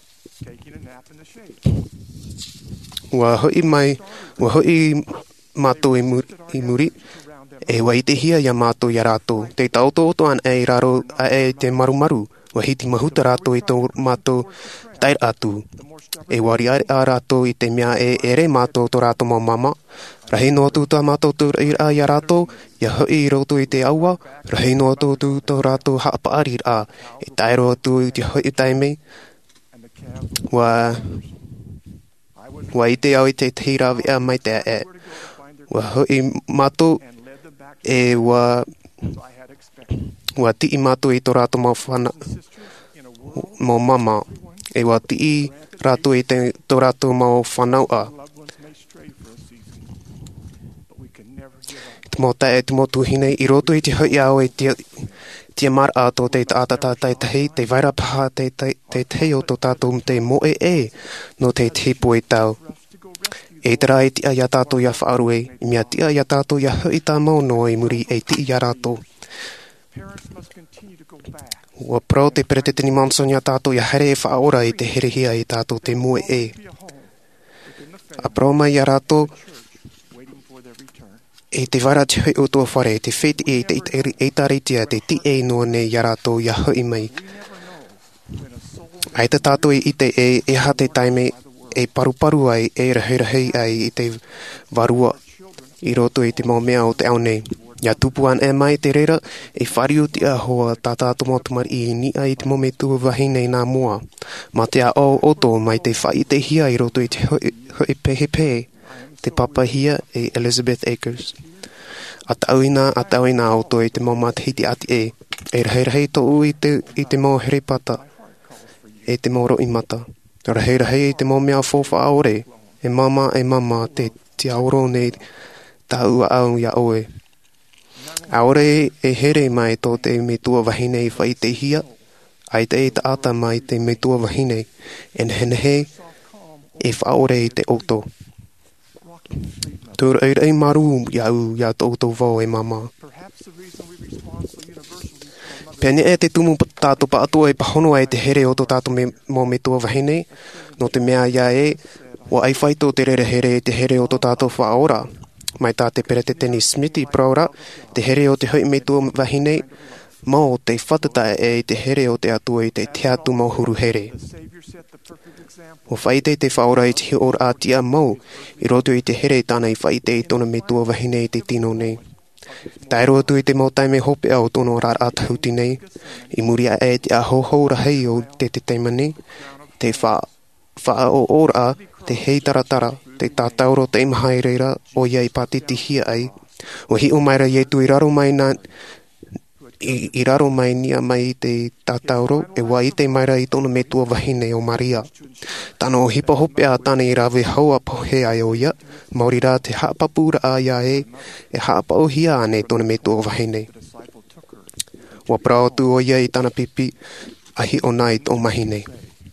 Wa hoi mato I muri, e wa I te hia ia mato ia rato. Te tauto an e raro a e te maru, wa hiti mahuta rato I tō mato tair atu. E wari a rato I te mea e ere mato tō rato mo mama. Rahi no atu tā mato tō a ia rato, ia hoi I roto I te aua, rahi no atu tō rato haapa ari a, e tairo atu I te hoi taime. Wa I te au I te tira vea mai te e. Wa hoi mato e wa tii mato I tō rato mo mama. E wa tii rato I tō rato mo whanau a. Tmo tae tmo tuhine I roto I te hoi au e tia mar ato te atata te vaira paha te o tō tātou te moe e no te tipu e tau. E tera e tia ia tātou ia whaarue, I mea tia ia tātou ia hui tā mauno I muri e ti ia rātou. Ua prau te peretetini Manson ia tātou ia here e whaora I te herehia I tātou te mua e. A prau mai ia rātou, e te wara te hui o tua whare, te wheti e te eitaritia, te ti e noa nei ia rātou ia hui mai. Ai te tātou I te e ha te taime, e paru ai, e rahei ai I te varua I roto I te maumea o te ao nei. Ia tupu an e mai te reira, e whariu te ahoa tā tātou motumari I ni ai te mome tua wahine nā mua. Ma te a o oto mai te whai te hia I roto I te hui pehepe, te papahia e Elizabeth Akers. A tauina oto I te mauma te hiti ati e rahei to I te mau herepata, e te mau roi mata. Rahei I te mau mea fōwha aore, e mama te aoro nei tā ua au ia oe. Aore e here mai tō te me tua wahine I whai te hia, ai te ta ata mai te me tua wahine, en henehe e whaore I te oto. Tūra ei maru ia tō oto wau e mama. Pene e te tumu tātou pa atua e pahono ai te here o tō tātou mō me tua wahine, no te mea ia e, o ai whai tō te rere here te here o tō tātou whaora. Mai tā te pereteteni Smithy praura, te here o te hui me tua wahine, mō te whatata e te here o te atua I te teatu mohuru here. O whaite te whaora I te hi ora atia mau, I roto I te here tāna I whaite I tōna me tua wahine I te tino nei. Tai roa tu I te mautaime hope au tono rar atahuti nei, I muri a e te ahoho rahei o te teima nei, te wha o ora, te hei taratara, te tātauro te imahai reira o iei patiti hia ai, o hi o maira iei tu I raro mai nia mai te tātauro, e wā I te maira I tōna me tua wahine o Maria. Tano o hipa hope a tāne I rawe haua pohe ai o ia, mauri rā te haapapura a ia e haapa o hia ane tōna me tua wahine. Wa prao tu o ia I tāna pipi, ahi o nai tō mahine.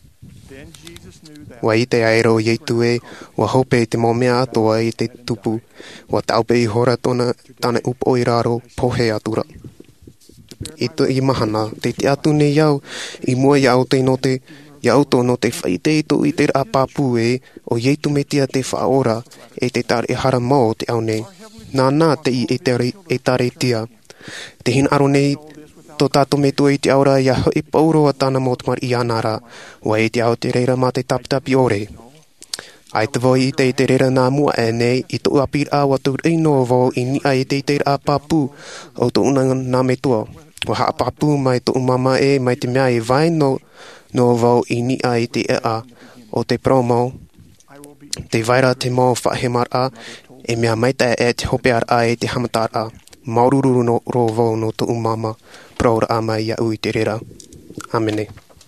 Wa I te aero iei tu e, wa hope te momea atoa I te tupu, wa taupe I hora tāne upo I raro pohe atura. I mahana, te atu ne iau, I mua iau te no te, iau tō no te whaite I tō I te apapu e, o iei tu metia te whaora, e te tar e hara mau te au nei. Nā te I e tare tia. Te hin aro nei, tō tātou me tua I te aura ia hui pauroa tāna motumar I anara, wa e te au te reira ma te tapitapi ore. Ai te voi I te reira nā mua e nei, I tō apir a watu reino vo I ni ai te apapu, o tō una nā me tua. Wa haapapu mai tō mama e mai te mea e vai no vau I ni ai te ea o te promo, te vaira te mo whahemar a, e mea maita e te hopear a e te hamatar a, maururu no ro vau no tō mama, praura a mai ia ui te rera. Amene.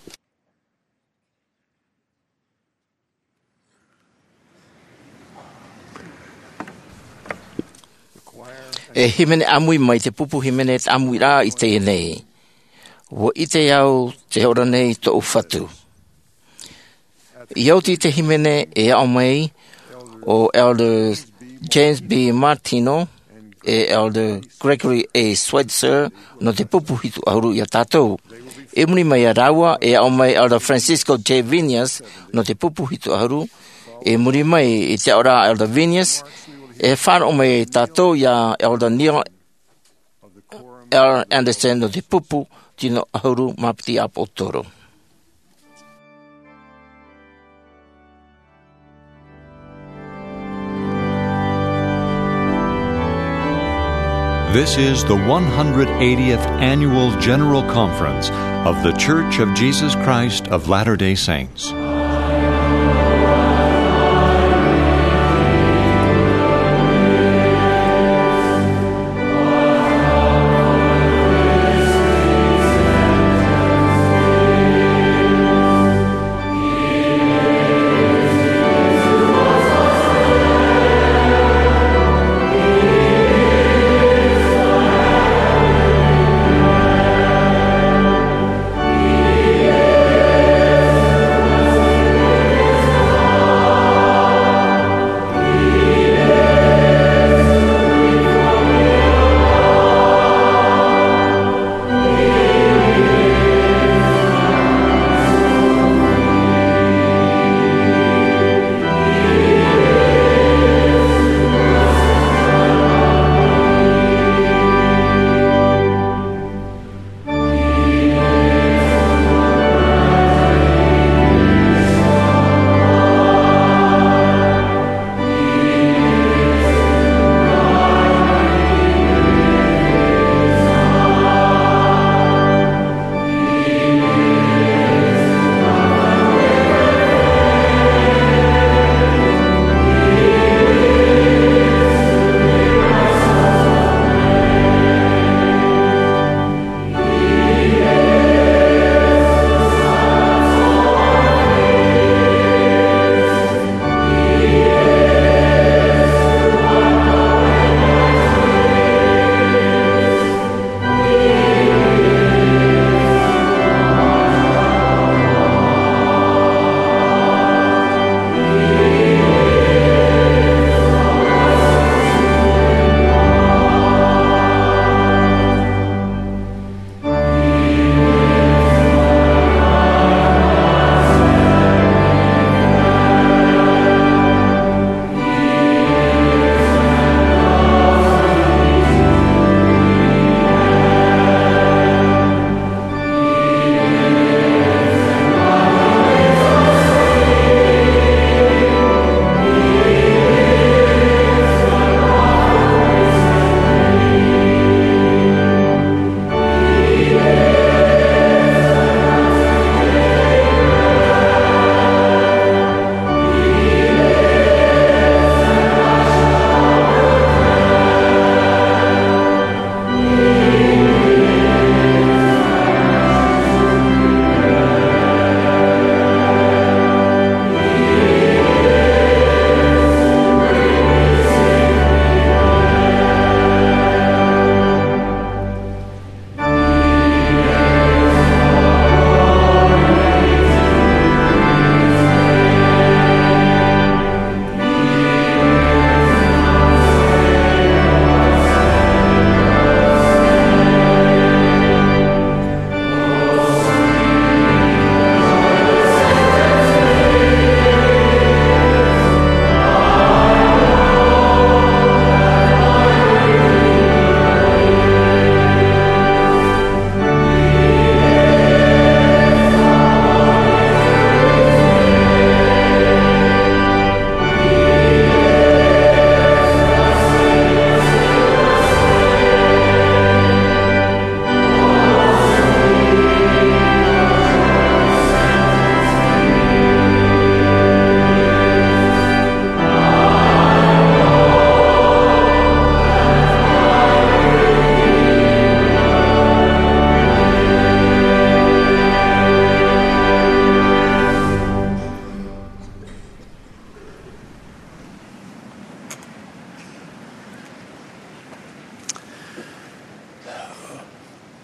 E himene amui mai te pupu himene te amui rā I te nei. Wo I te au te ora nei tō whatu. I au te himene e au mai o Elder James B. Martino e Elder Gregory A. Switzer no te pupu hitu ahuru I a tātou. E muni mai a rawa e au mai Elder Francisco J. Vinyas no te pupu hitu ahuru. E muri mai I te ora Elder Vinyas e whāna o mai tātou ia Elder Neil L. Anderson no te pupu tino ahuru mapiti a potoro. This is the 180th Annual General Conference of The Church of Jesus Christ of Latter-day Saints.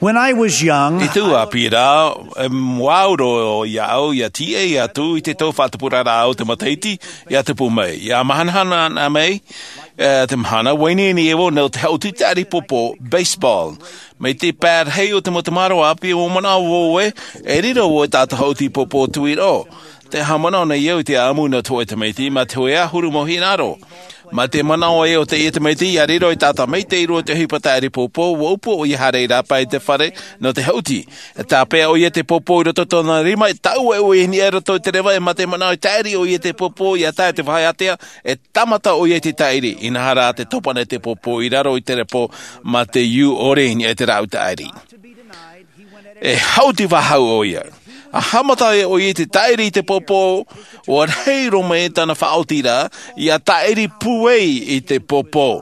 When I was young, I tu a pira, wauro ia au, ia tie, ia tu, I te tau whatapurara au te mataiti, ia te pumei. Ia mahanhana na mei, te mahana, waini ni ewo, nel te hau tari popo, baseball. Mei te pēr hei o te motamaro api, o mana woe, e riro o tāta hau ti popo tuiro. Te hamana na iau te amu na toi te meiti, ma te oea huru mohi naro. Ma te manao e o te e te meiti, ia riro i tāta meite i roa te hipatari popo, wa upo o i hare i rapa i te whare no te hauti. E tā pēr o i te popo i roto tōna rima, e tau e o i ni e roto i te rewa, e ma te manao i tāri o i te popo, i a tā te whai atea, e tamata o i te tāiri, i nahara te topane te popo, i raro i te repo, ma te iu orehi e te rau tāiri. E hauti wahau o ia. A hamata e o i te tairi te popo o rei roma e tana whaotira i a tairi puei i te popo.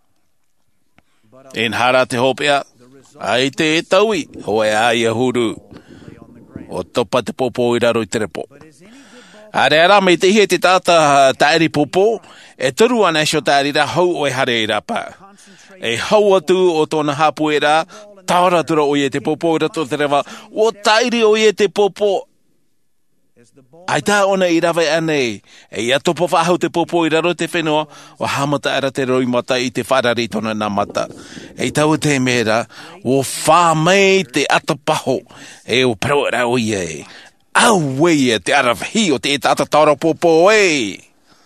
En hara te hopea, ai te e taui, ho e ai a huru o topa te popo i raro i te repo. Are ara me te hi te tata tairi popo, e turu ana sio tairi ra hau o e hare i rapa. E hau atu o tōna hapu e ra, taura tura o i te popo i rato te rewa, o tairi o i te popo. Ai tā ona i rawe anei, e ia topo whahau te popo i raro te whenua, o hamata ara te roi mata i te wharari tona nā mata. E tau te mera, o whamei te atapaho, e o praura o i e. Au wei e te arawhi o te tata taura popo e.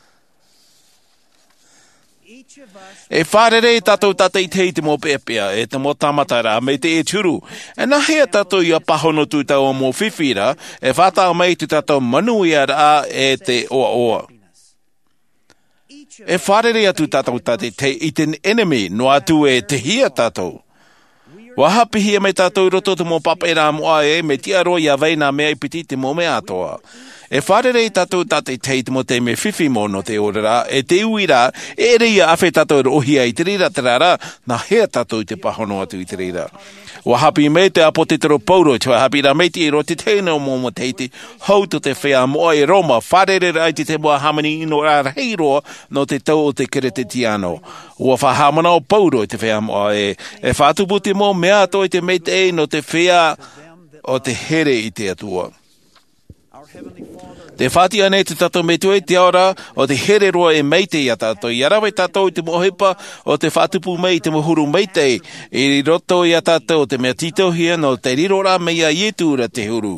E wharere tatou tata i te mo pepea, e te mo tamatara, me te e turu. E nahea tatou i a pahono tu tau mo whiwhira, e whatau mei tu tatou manui ara e te oa oa. E wharere atu tatou tate te i te enemy, no atu e te hia tatou. Wahapihia me tatou roto te mo papera moa e, me tia roi a veina mea i piti te mo mea atoa. E wharere i tatou tate teiti mo te me whiwhi mo no te orera, e te uira, e reia awhi tatou rohia i te rira te rara, na hea tatou i te pahono atu i te rira. Wahapi me te apo te tero pauro, te wahapi ra me te ro te tēnau mo teiti, hau to te whea moa e Roma, wharere rai te moa hamani ino rā heiroa no te tau o te kerete tiano. Ua whahamana o pauro i te whea moa e whatupu te mo mea to i te me te no te whea o te here i te atua. Te whati ane te tato me tue te ora o te here roa e meite i a tato. I arawe tato i te mohepa o te whatupu mei te mohuru meite i roto i a tato o te mea titohia no te rirora mea i etura te huru.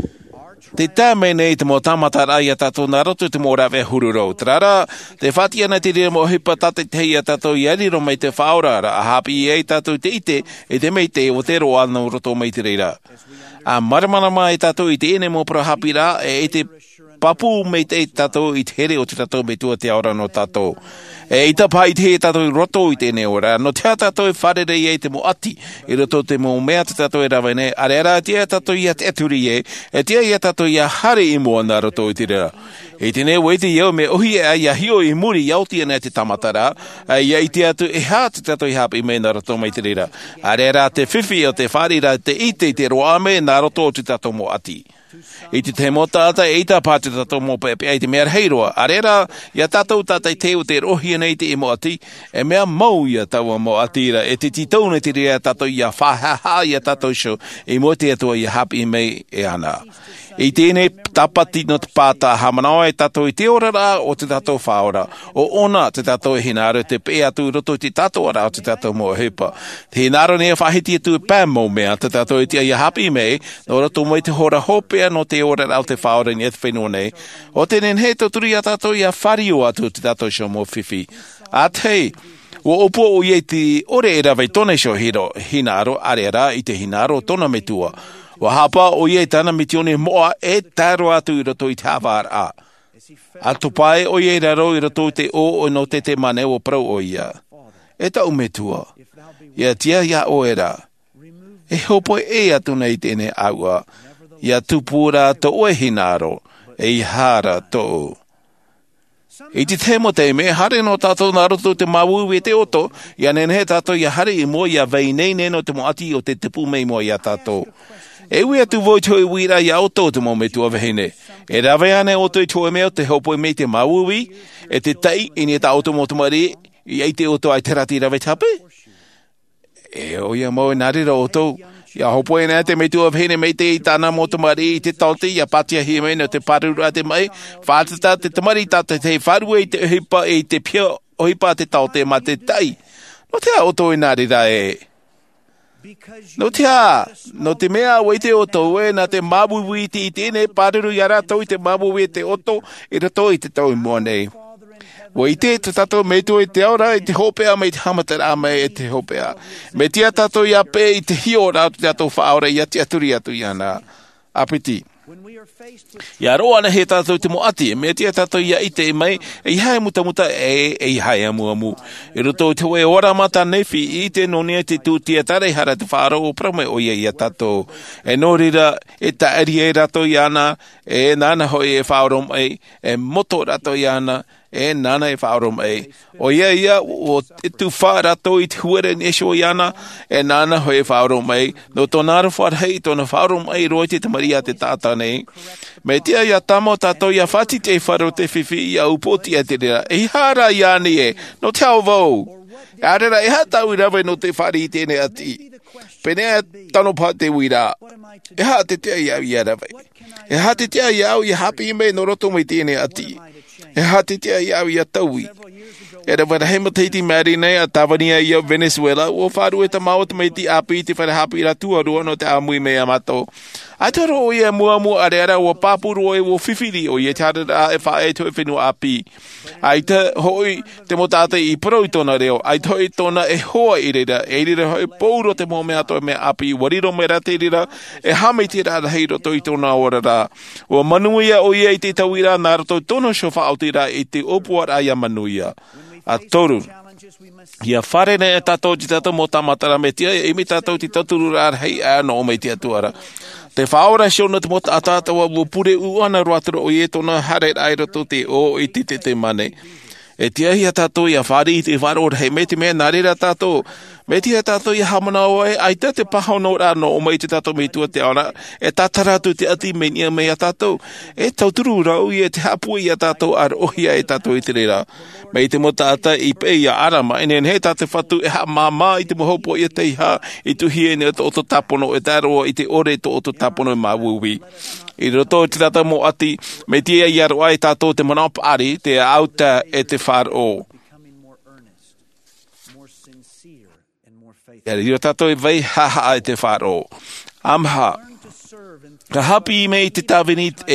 Te tāme nei te mo tamatara i a tato na roto te mo rawe huru rau. Trara, te whati ane te rira mohepa tate te i a tato i ariro mei te whaorara. A hapi i e tato te ite e te meite o te roa no roto mei te reira. A maramarama e tato i te ene mo prahapira e te papu me te tato i te here o te tato me tua te aora no tato. E i tapa i te he tato i roto i tēne ora. No te tato e wharere i e te mo ati. I roto te mo mea te tato e rawene. Are ara tia tato i a te aturi e. E tia i a tato i a hare i mua nā roto i te rera. E tēne ue te iau me ohi e a i a hio i muri iauti ane te tamatara. I a i te atu e hā te tato i hapi me nā roto mai te rera. Are ara te whiwhi o te wharira te ite i te roame nā roto o te tato mo ati. I te te mo tāta e ita pāte tato mo pepe e te mea heiroa. Arera, ia tatou tātai te o te rohia nei te i mo ati, e mea mau ia taua mo atira, e te titaune te rea tatou ia whahaha ia tatou sho, e mo te atua ia hapi mei e ana. I tēne tapati no te pāta hamanao e tatou i te orara o te tatou whaora. O ona te tatou e hinaro te pe atu roto te tatou ara o te tatou mo hepa. Te hinaro ne whahiti atu e pēmo mea te tatou i te ia hapi mei, no roto mo i te hora hopea no te orara o te whaora ni e te whenua nei. O tēnen he toturi a tatou ia whario atu te tatou sho mo whiwhi. A tei, o opo o i te ore e rawai tone sho hinaro, areara i te hinaro tona me tua. Wa hapa o ie tana mitione moa e taro atu i roto i te hawar a. A tupae o ie raro i roto te o no te mane o prau o ia. E tau me tua. Ia tia ia o era. E hopo e atu nei tēne aua. Ia tupura to o e hinaro. E i hara to o. I te te mo te me, hare no tātou nā roto te mawuwe te oto, ia nene he tātou ia hare i mo ia vei nei no te mo ati o te tipu mei mo ia tātou. E ui atu voi toi wira ia oto te mo me tua vehine. E rawe ane o toi toi meo te hopo mei te mawuwi, e te tei ini e ta oto mo te mari, i ei te oto ai te rati rawe tape. E o ia mo e narira oto, Ia hopo e nea te me tua pene me te i tāna mo tamari i te taute ia patia hi me no te parura te mai. Whātata te tamari tata te wharu e te hipa e te pia ohipa te taute ma te tai. No te a oto i nari ra e. No te a, no te mea o te oto e na te mabuwi i tēne paruru i arato i te mabuwi te oto i rato i te tau i mua nei. Wa i te tato me tu i te aura i te hopea me te hamatara me e te hopea. Me tia tato i ape i te hiora te tato whaora i ati aturi atu i ana apiti. Ia roa na he tato i te moati, me tia tato i a ite i mai, e hae muta e hae amu. I roto i te we ora mata nefi i te nonia te tūtia tare hara te whaaro o prame o ia i a tato. E norira e ta eri e rato i ana, e nana hoi e whaorom e moto rato i ana, e nana e whaorom o ia o tu whaarato i te huere nesho i ana e nana hoi e whaorom no tonara wharhei tona whaorom roi te tamaria te tāta nei me tia ia tamo tato ia whati te wharo te whiwhi ia upoti a te rera e hara i ani e no te au vau arera e hatau i rawe no te whari i tēne ati penea tano pa te wira e ha te tia iau i arawe e ha te tia iau i hapi me no roto me tēne ati e hati tia i au i a taui. E ra wera hematiti mari nei a tawania i a Venezuela, o wharu e ta mao te meiti api te whare hapi ra tuarua no te amui me a mato. Ai te ro i a mua are ara o papuru e o whiwhiri o i e te hara e whae to e whenua api. Ai te hoi te motata i pro i tona reo, ai te hoi tona e hoa i reira, e reira hoi pouro te mo mea to e mea api, wariro me ra te reira, e hame te ra heiro to i tona ora ra. O manuia o ia i te tauira, nā rato tono shofa au te ra i te opua ra ia manuia. A toru. Ia whare ne e tato ti tato mo tamatara me tia, e mi tato ti taturu ra hei no o me tia tuara. Te whaora shona te mota atatawa wo pure uana roatero o ie tona hare airato te o i te mane. E tia hia tato ia whari i te wharo hei me te mea narera tato. Me tia tato ia hamana o e ai te paha no rano o mai te tato me tua te aona. E tataratu te ati me nia me a tato. E tauturu rau i e te hapu i a tato ar ohia e tato i te rera. Me te mota ata i pe i a arama. E nen he tate whatu e ha mama i te mohopo i a te iha. I tu hie ne o to tapono e taro i te ore to o to tapono e mawuwi. I roto te tata mo ati me tia i aro ai tato te manapari te auta e te wharo. Ia rio tato e vei haha e te wharo. Amha. Ka hapi me i te tawinit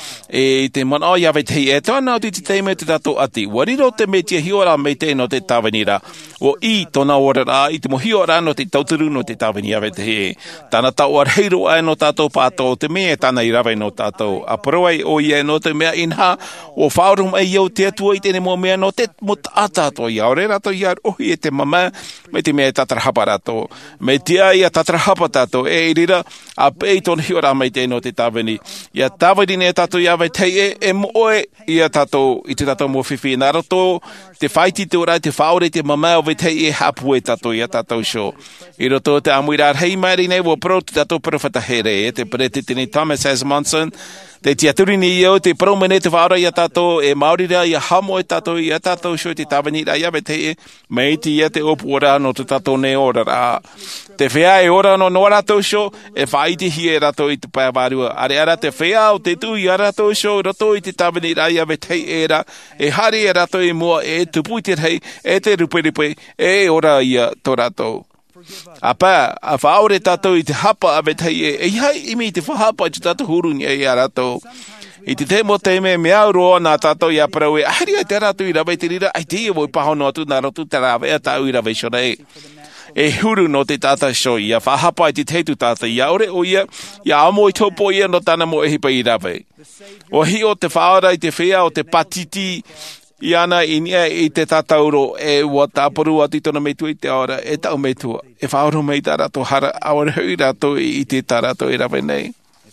e te mana o iawe te e tōna o te teime te tato ati. Wariro te me tia hiora me te no te tawinira. O i tōna ora rā i te mo hiora no te tauturu no te tawini iawe te he. Tāna tau ar heiro ai no tātou pātou te mea tāna i rawe no tātou. A poroi o ia no te mea inha o whaurum ai iau te atua i tene mo mea no te mo tātātou i aore rato i ar ohi e te mama me te mea tatarahapa rato. Me tia ia tatarahapa tātou e rira a pei tōna hiora me te no te tawini. Ia tawini ne tātou iawe te e moe ia tātou i te tātou mo whiwhi. Nā roto te whaiti te ora te whaore te mama o te e hapu e tātou i a tātou sho. I roto te amuira ar hei maari nei wo pro te tātou parowhatahere e te perete tini Thomas Asmonson. Te tiaturi ni iau te promene te whaora i a tātou e maorira i a hamo e tātou i a tātou sho te tawanira i awe te e mei ti ia te opu ora no te tātou ne ora rā. Te whea e ora no noa rātou sho e whaiti hi e rātou i te pāwarua. Are ara te whea o te tū i a rātou sho rato i te tawanira i awe te e ra e hari e rātou i mua e tupu i te rei e te ruperipe e ora i a tō rātou. Apa, a whaore tātou i te hapa awe tei e hai imi te whahapa i te tātou hurungi e a rātou. I te te mo te me mea uroa nā tātou i a parau e ahiri ai te rātou i rawe te rira, ai te ia voi pahono atu nā rotu te rawe a tāu i rawe shorei. E huru no te tātou sho i a whahapa i te teitu tātou i aore o ia, i a amo i tōpo ia no tāna mo e hipa i rawe. O hi o te whaora i te whea o te patiti, i ana inia i te tatauro e ua tāparu ati tona meitua i te ora e tau meitua. E whaoro mei tā rato hara awara hui rato i te tā rato i rawe nei.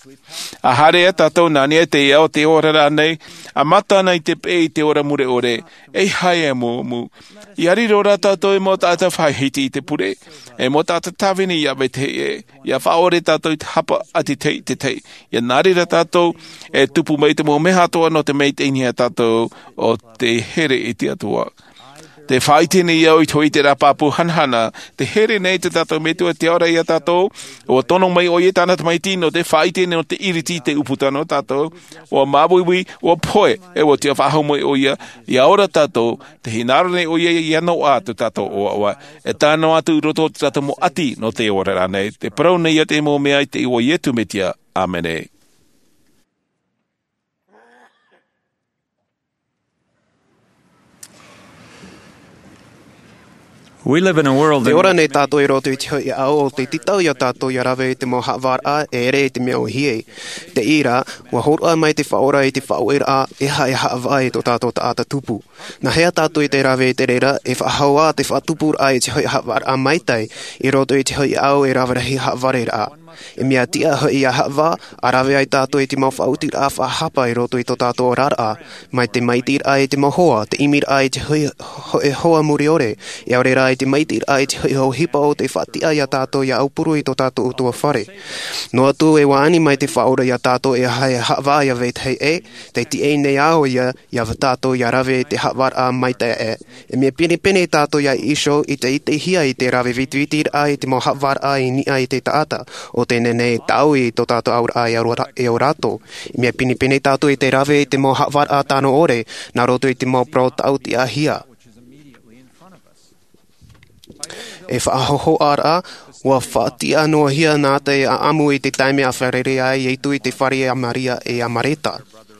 A hare e tātou nani e te iau te ora rā nei, a mata nei te pe i te ora mure ore, e hai e mu. I ari rora tātou e mo tātou whaihiti i te pure, e mo tātou tāwini i awe te e, i a whaore tātou i te hapa ati te. I a nārira tātou e tupu mei te mo meha toa no te mei te inia tātou o te here i te atua. te whaitene ia o i toi te rapapu hanhana, te here nei te tato metua te ora ia tato, o tono mai o i tana te mai tino, te whaitene o te iriti te uputano tato, o mabuiwi, o poe, e o te whahau mai o ia ora tato, te hinaro nei o ia i ano atu tato o awa, e tāno atu roto tato mo ati no te ora ranei, te parau nei a te mo mea i te iwa ietu metia, amene. We live in a world Te that ora nei tātou e roto i te hoi au o te titau i a tātou i arawe i te mo hawara e ere i te mea o hiei. Te ira, wa hora mai te whaora i te whaoera e hawai to tātou ta ata tupu. Na hea tātou i te rawe i te reira e whahaua te whatupur ai i te hoi hawara maitai i roto i te hoi au e rawarahi hawarera. E mea tia hoi a hawa, a rawe ai tātou i te mau whautir a whahapa i roto i to tātou rara, mai te maitir ai te mohoa, te imir ai te hoi hoa muri ore, e aure rai te maitir ai te hoi ho hipa o te whatia i a tātou i a aupuru i to tātou utua whare. No atu e waani mai te whaura i a tātou e hae hawa i a veit hei te ti e nei ao i a tātou i a rawe te hawar a maitai e. E mea pene tātou i a iso i te hia i te rawe vitir ai te mau hawar ai ni ai te taata, o te nene tau i to tātou aura ai e o rato. I mea pene tātou i te rawe i te mau hawar a tāno ore, nā roto i te mau pro tau ti a hia. E whaahoho ara, wa whaatia noa hia nā te a amu i te taime a wharere ai e tui te whare a Maria e a Mareta.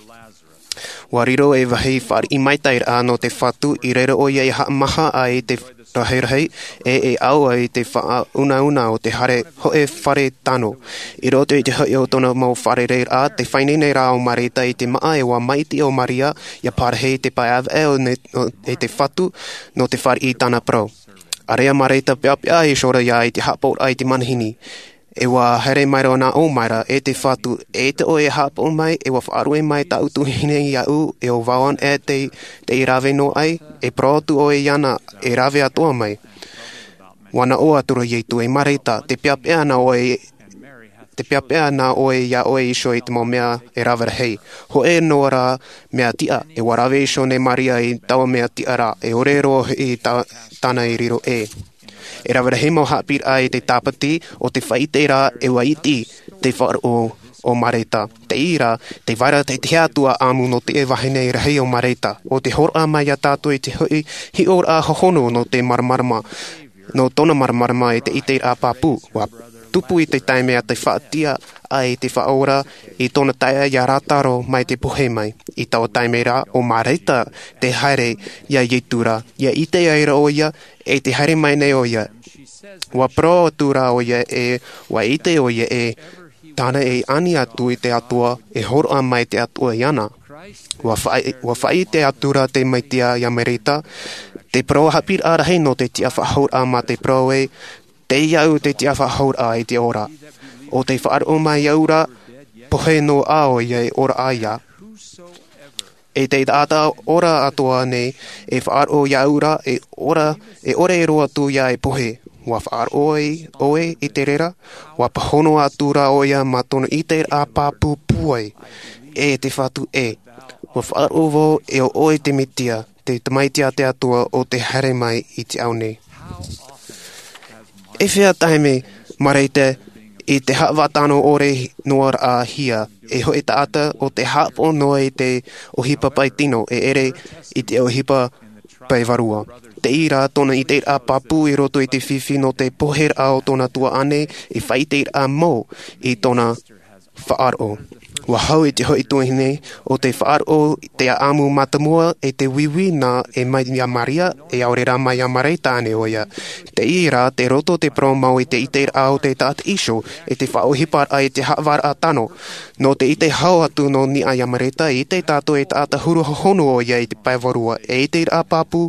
Wa riro e wahi whare i maitair a no te whatu i rero o ia i ha maha ai te raherahi e au ai te wha una o te hare hoe whare tano. I roto i te hoi o tona mau whare reir a te whainene rā o Mareta i te maa e wa maiti o Maria ia parhei te pai av e te whatu no te whare i tana pro. Area Mareta pia i shora ia i te hapot ai te manhini. E wa here mai rona o maira e te whatu e te o e hapot mai e wa whaarue mai ta utu hine i au e o wawan e te i rawe no ai e protu o e iana e rawe atoa mai. Wana o atura i tu e Mareta te pia na o e te pia na o e ia o e iso i te mau mea e rawe hei. Ho e no ra mea tia e wa rawe iso ne Maria i tawa mea tia ra e ore ro i tana i riro e. E rawe hei mau hapir ai te tapati o te whaitera e waiti te whar o Mareta. Te ira, te waira te atua amu no te e wahine i rahi o Mareta. O te hora mai a tātou i te hui hi ora hohono no te marmarama. No tona marmarama e te ite a papu. Wa tupu i te taime a te whaatia ai te whaora i tona taia i a rataro mai te puhe mai. I tau taime ra o Mareta te haere ia itura. Ia ite aira o ia e te haere mai nei o ia. Wa pro atura o ia e wa ite o ia e tāna e ani atu i te atua e horo mai te atua iana. Wa whai te atura te maitia i Mareta. Te pro hapir arahe no te tia whahaur a ma te pro e te iau te tia whahaur a i te ora. O te whaar o mai aura, pohe no a o ia e ora aia. E te ata ora atoa nei, e whaar o iaura, e ore e roa tu ia e pohe. Wa whaar oe i te rera, wa pahono atura o ia matono i te a papu puai. E te whatu e. Wa whaar o vo e o oe te mitia, te tamaitia te atua o te hare mai i te au nei. E whea taime, Mareta, i te hawatano ore noa a hia, e hoi ta ata o te hapo noa i te ohipa pai tino, e ere i te ohipa pai varua. Te ira tona i te a papu i roto i te whiwhi no te poher ao tona tua ane, i whai te a mo i tona whaaro. Wa hau i te hoi tuahine o te whaaro te a amu matamua e te wiwi na e mai a Maria e aurera mai a Mareta ane oia. Te ira te roto te promau i te ite ao te taat iso e te whaohipar ai te hawar a tano. No te ite hau atu no ni ai a Mareta i te tato e taata huru hohono oia i te paivarua e ite a papu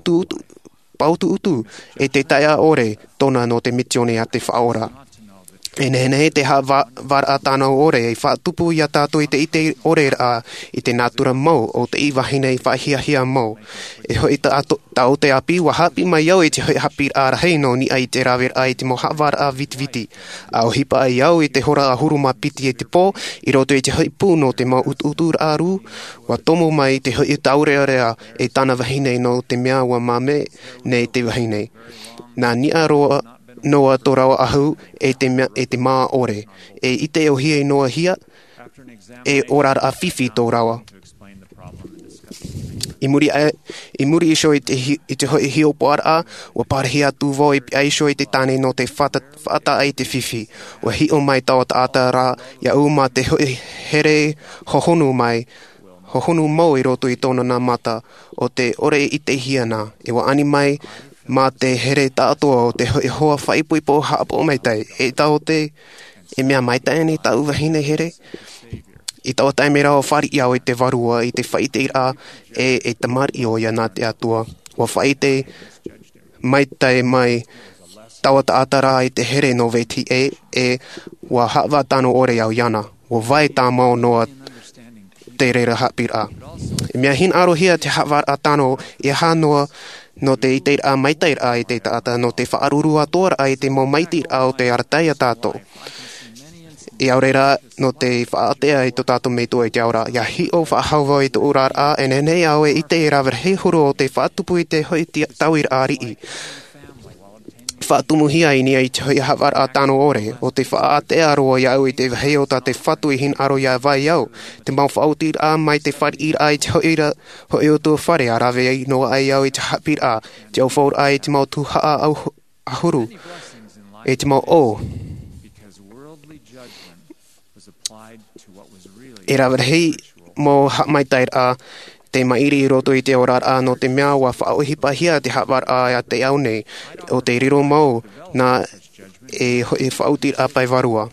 pautu utu e te taia ore tona no te mitione a te whaora. E nene te ha var atano ore e whaatupu ia tātou i te ite ore a I te natura mau o te iwahine I whahia mau. E hoi tau te api wa hapi mai au e te hoi hapi ārahei no ni ai te rawer ai te mo hawar a vitiviti. A o hipa ai au I te hora a huru ma piti e te pō I roto e te hoi pū no te mau utur aru wa tomo mai te hoi taurearea e tana wahine no te mea wa mame nei te wahine. Nā ni aroa noa tō rawa ahu e te mā ore. E ite o hia noa hia e orar a whiwhi tō rawa. I muri iso I te hoi hio pāra wa pārhia tūvo I aiso I te tane no te whata ai te whiwhi. Wa hio mai tau ta ata rā ia uma te hoi here hohonu mai. Hohonu mau I roto I tōna nā mata o te ore I te hiana. E wa ani mai ma te here tātoa o te hoa whaipuipo haapo mai tai. E tau te e mea mai tai ni tau wahine here. I tau tai me rao whari iau I te varua I te whaite ira e tamari o ia nā te atua. Wa whaite mai tai mai taua ta atara I te here no veti e wa hawa tano ore au iana. Wa vai tā mau noa te reira hapira. E mea hin arohia te hawa a tano I hanoa no te ite a maitai a I te tata no te whaaruru atora a I te mo maiti a o te aratai a tātou. I aurera no te whaatea I to tātou mei tō I te aura. Ia hi o whaahauwa I te urar a e nenei au e ite I rawer hei huru o te whaatupu I te hoi tauir a rii. Whaatumuhia I ni ai te hoi hawar a tāno ore o te whaatea roa I au I te hei o ta te whatu I hin aro ia vai au. Te mau whautir a mai te wharir a I te hoi o tō whare a rawe I no ai au I te hapir a. Te au whaur a I te mau tuhaa au ahuru. E te mau o. E rawer hei mo mai tair a te mairi I roto I te orar a no te mea wa whaohipa hia te hawar a te au nei o te riro mau na e whaotir a pai varua.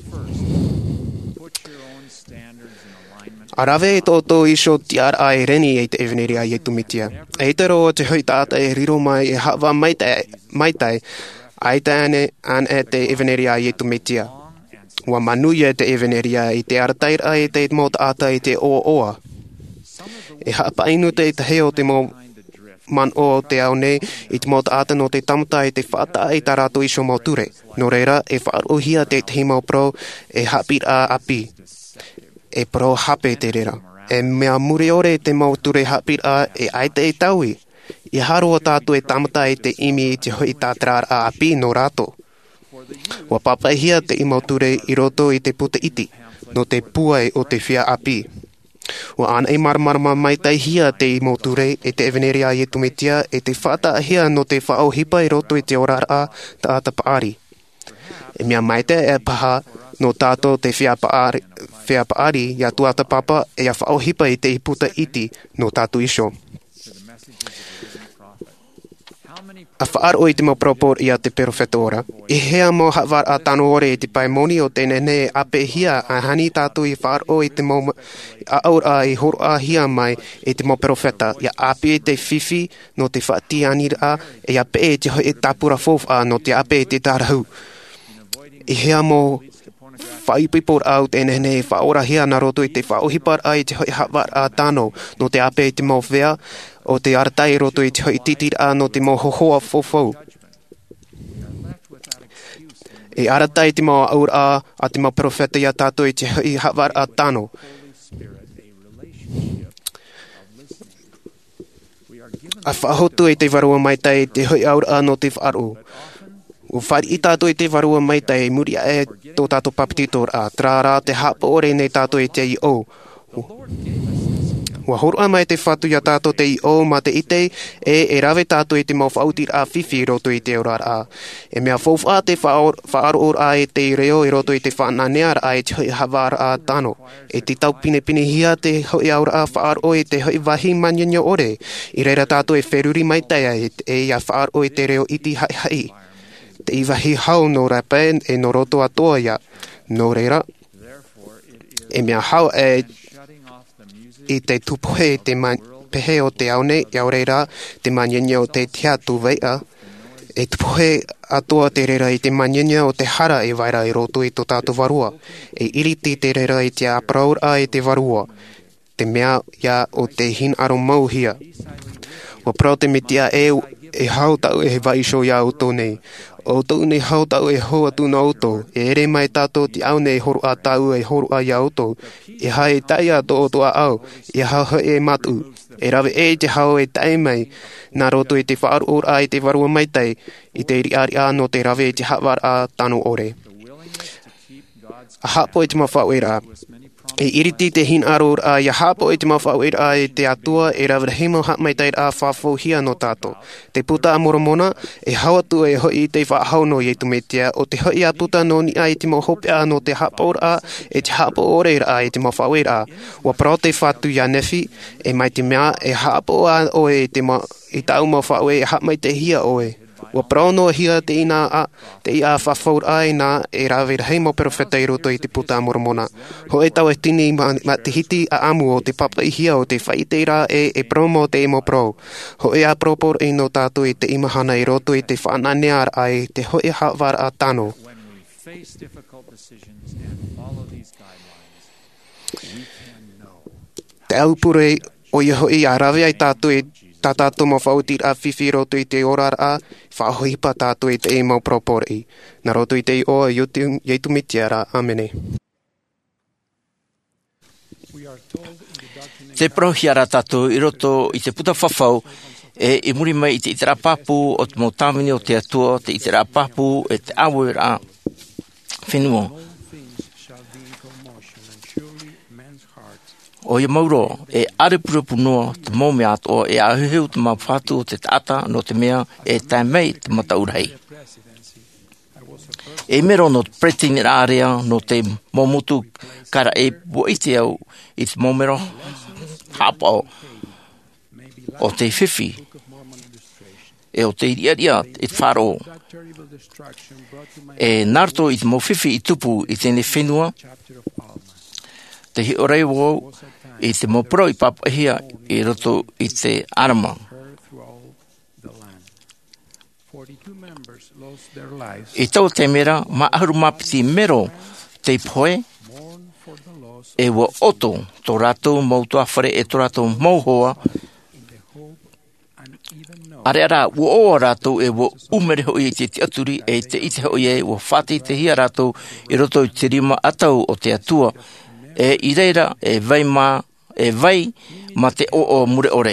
A rawe e tōtō iso tiar a e reni e te eveneri a i tumitia. E te roa te hoi tāta e riro mai e hawa maitai ai te ane te eveneri a i tumitia. Wa manuia te eveneria I te arataira I te mota ata I te oa. E hapa inu te heo te mo man o te au nei I te mota ata no te tamata I te whata I tarato iso mo ture. No reira e whaarohia te himo pro e hapir a api. E pro hape te reira. E mea muri ore te mo ture hapir a e aite e taui. I haroa tātu e tamata I te imi I te hoi tātrar a api no rato. Wa papahia te imauture I roto I te puta iti, no te puai o te whia api. Wa ana e marmarama mai tai hia te imauture e te eveneria I tumitia e te whata ahia no te whaohipa I roto I te orara ta ata paari. E mea maite e paha no tātou te whia paari ia tuata papa e a whaohipa I te puta iti no tātou iso. A whaaro I te mau propor ia te perofeta ora. I hea mo hawar a tano ore I te paimoni o te nene ape hia a hani tātou I whaaro I te mau a aura I horo a hia mai I te mau perofeta. Ia ape te whiwhi no te whaati anira e ape e te hoi e tapura fofa no te ape e te tarahu. I hea mo whaipipor au te nene whaora hia na roto I te whaohipar ai te hoi hawar a tano no te ape e te mau whea o te aratai roto I te hoi titir a no te mau hohoa fofou. E aratai te mau aura a te mau profeta ia tātou I te hoi hawar a tano. A whahotu e te varua mai tai te hoi aura no te whaaro. O whari I tātou I te varua mai tai muri e tō tātou papititor a trārā te hapa ore nei tātou I te I o. Wa horoa mai te whatu ia tātou te I o ma te ite e rawe tātou I te mau whautir a whiwhi roto I te orar a. E mea whauwha te whaaro or a e te reo I roto I te whananea a e te hoi hawar a tano. E te tau pine hia te hoi aura a whaaro e te hoi wahi manyanyo ore. I reira tātou e wheruri mai taia e ia whaaro e te reo iti hai hai. Te iwahi hau no rape e no roto atoa ia. No reira. E mea hau e I te tupohe te pehe o te aune, i aureira te manyenye o te tia tu veia, E te pohe atoa te rera I te manyanya o te hara e waira I roto I tō tātou varua. E iriti te rera I te apraura e te varua. Te mea ia o te hin aro mauhia. Wa prau te metia e hautau e he vaisho ia auto nei. O tau nei hautau e hoa tūna auto. E ere mai tātou te au nei horu a tau e horu a ia auto. E hae tai a tō toa au. E hauha e matu. E rawe e te hao e tai mai. Nā roto e te whaaru ora e te varua maitai. I te iri ari a no te rawe e te hawar a tano ore. A hapo e te mawhauera. E iriti te hin aror a ia hapo e te mawhauera e te atua e rawe himo hap maitai a whafo hia no tātou. Te puta a moromona e hawatu e hoi te whahau no i tumetia o te hoi a puta no ni a e te mohope a no te hapo a e te hapo ore a e te mawhauera. Wa prao te whatu ia nefi e mai te mea e hapo a oe i tau mawhaue e hap mai te hia oe. Wa prao no hia te ina a te ia whawhaur ai nā e rawe hei mo profeta I roto I te puta a moromona. Ho e tau e tini ma te hiti a amu o te papa I hia o te whaiteira e promo te emo pro. Ho e a propor e no tātou I te imahana I roto I te whaananear ai te hoi hawar a tano. Te aupure o ia hoi a rawe ai tātou e tā tātou mawhautir a whiwhi roto I te orar a whahoipa tātou I te e mau propor I. Nā roto I te I oa ieitu mitiara. Amene. Te prohiara tātou I roto I te puta whawhau I muri mai I te itera papu o te motamini o te atua, te itera papu e te awera whenua. O ia mauro, e arepurepu noa te mōme ato e ahuheu te mawhatu o te tata no te mea e tai mei te mataurei. E mero no te pretingi area no te momutu kara e buite au I te mōmero hapao o te whiwhi e o te iriaria e te wharo. E narto I te mōwhiwhi I tupu I tēne whenua te hi orei wau I te mopro I papahia I roto I te arama. I tau te mera, ma ahuru mapiti mero te poe e wa oto tō rātou mautua whare e tō rātou mauhoa. Are ara, wa oa rātou e wa umere hoi I te aturi e te ite hoi e wa whati te hia rātou I roto I te rima atau o te atua. E I reira, e vai ma te o mure ore.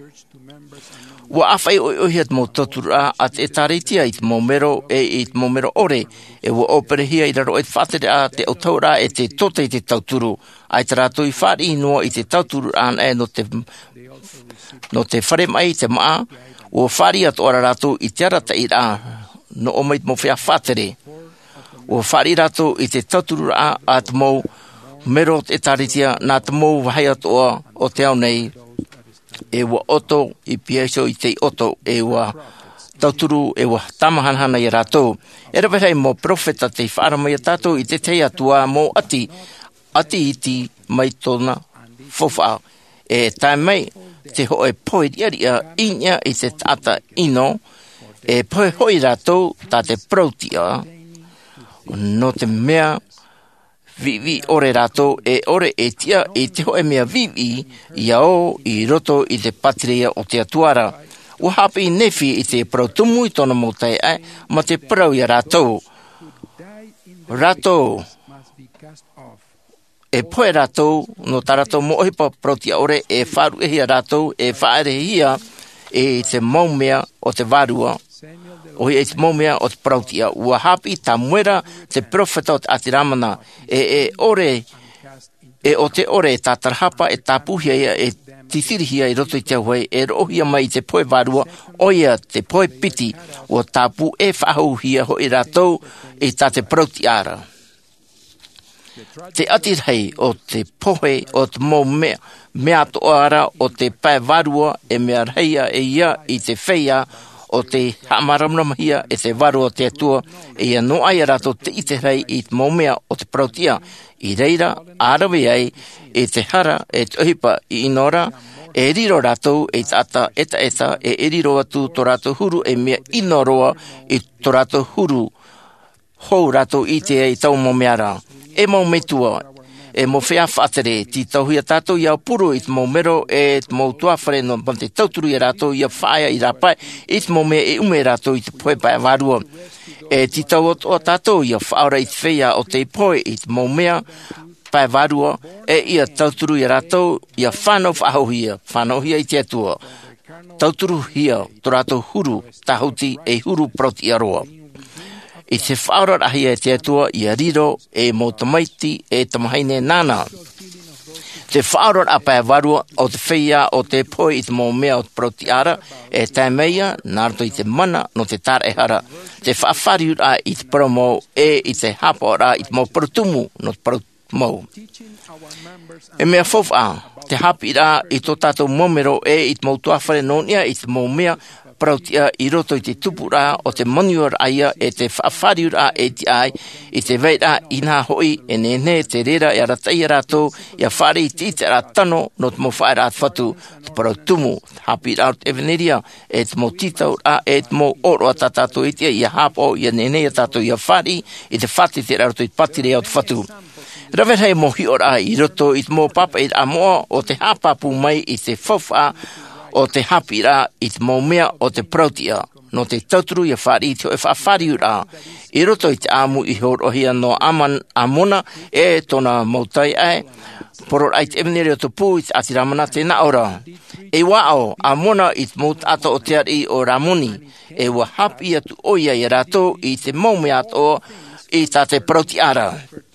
Wa awhai oihia te mō totura a te taritia I te mōmero e I te mōmero ore e wa operehia I raro e te whatere a te autaura e te tote I te tauturu. Ai te rātou I whari noa I te tauturu an e no te whare mai te maa o whari atu ora rātou I te arata I rā no o mai te mō whea whatere. O whari rātou I te tauturu a te mō mero te taritia nā te mō wahai atoa o te au nei e wa oto I piaso I te oto e wa tauturu e wa tamahanhana I rātou. E rawehei mō profeta te whaaramai a tātou I te te atua mō ati iti mai tōna whawha. E tai mai te hoe poe riaria inya I te tata ino e poe hoi rātou tā te prautia no te mea vivi ore rato e ore e tia e te hoe mea vivi iao I roto I te patria o te atuara. O hapi nefi I te prautumu I tona motai ma te prau ia rato. Rato e poe rato no tarato mo ohipa prautia ore e wharu ehia rato e whaerehia e te maumea o te varua. O e te mōmea o te prautia. Ua hapi ta muera te profeta o te atiramana. E ore, e o te ore e tā tarahapa e tā puhia ia e titirihia I roto I te hoi e rohia mai te poe varua o ia te poe piti o tā pu e whahauhia ho I rātou e tā te prautiara. Te atirhei o te pohe o te mōmea mea toara o te pae varua e mea reia e ia I te wheia o te hamaramramahia e te waru o te atua e ia no ai rato te ite rei i te maumea o te prautia i reira arawe ai e te hara e te ohipa i inora e riro rato e tata eta e riro atu to rato huru e mea inoroa i to rato huru hou rato i te e tau maumeara e maumetua e mo whea whaatere, ti tauhia tātou ia puru i te mau mero e te mau tuawhare no pante tauturu i rato ia whaia i rapai, i te mau mea e ume rato i te poe pai warua. E ti tau o tātou ia whaora i te whea o te poe i te mau mea pai warua e ia tauturu i rato ia whanau whanauhia i te atua. Tauturu hia to rato huru tahuti e huru proti aroa. I te whaora rahia e te atua i a riro e mo tamaiti e tamahaine nana. Te whaora apai warua o te whea o te poe i te mo mea o te protiara e tai meia nārto i te mana no te tarehara. Te whaafariu a i te promo e i te hapora i te mo protumu no te protumu. E mea fofa te hapi ra i tō tātou momero e i te mo tuawhare nonia i te mo mea prautia i roto i te tupura o te manuar aia e te whaafariura e te ai i te veira i nā hoi e nene te rera e aratai rato i a whare i te ite ratano no te mo whaera at whatu te parautumu hapi rao te eveneria e te mo titau a e te mo oro a tatato i te i a hapo i a nene a tato i a whare i te whati te rato i te patire o te whatu. Rawet hei mo hiora i roto i te mo papa i a moa o te hapapu mai i te whawha o te hapira i te maumea o te prautia, no te tauturu i a whari te o e whawhariu rā. I roto i te āmu i horohia no amona e tona mautai ai, poro ai te evenere o te pū i te atiramana te naora. E wao, amona i te maut ato o te ari o Ramoni, e wa hapi atu oia i rato i te maumea ato i ta te prautiara.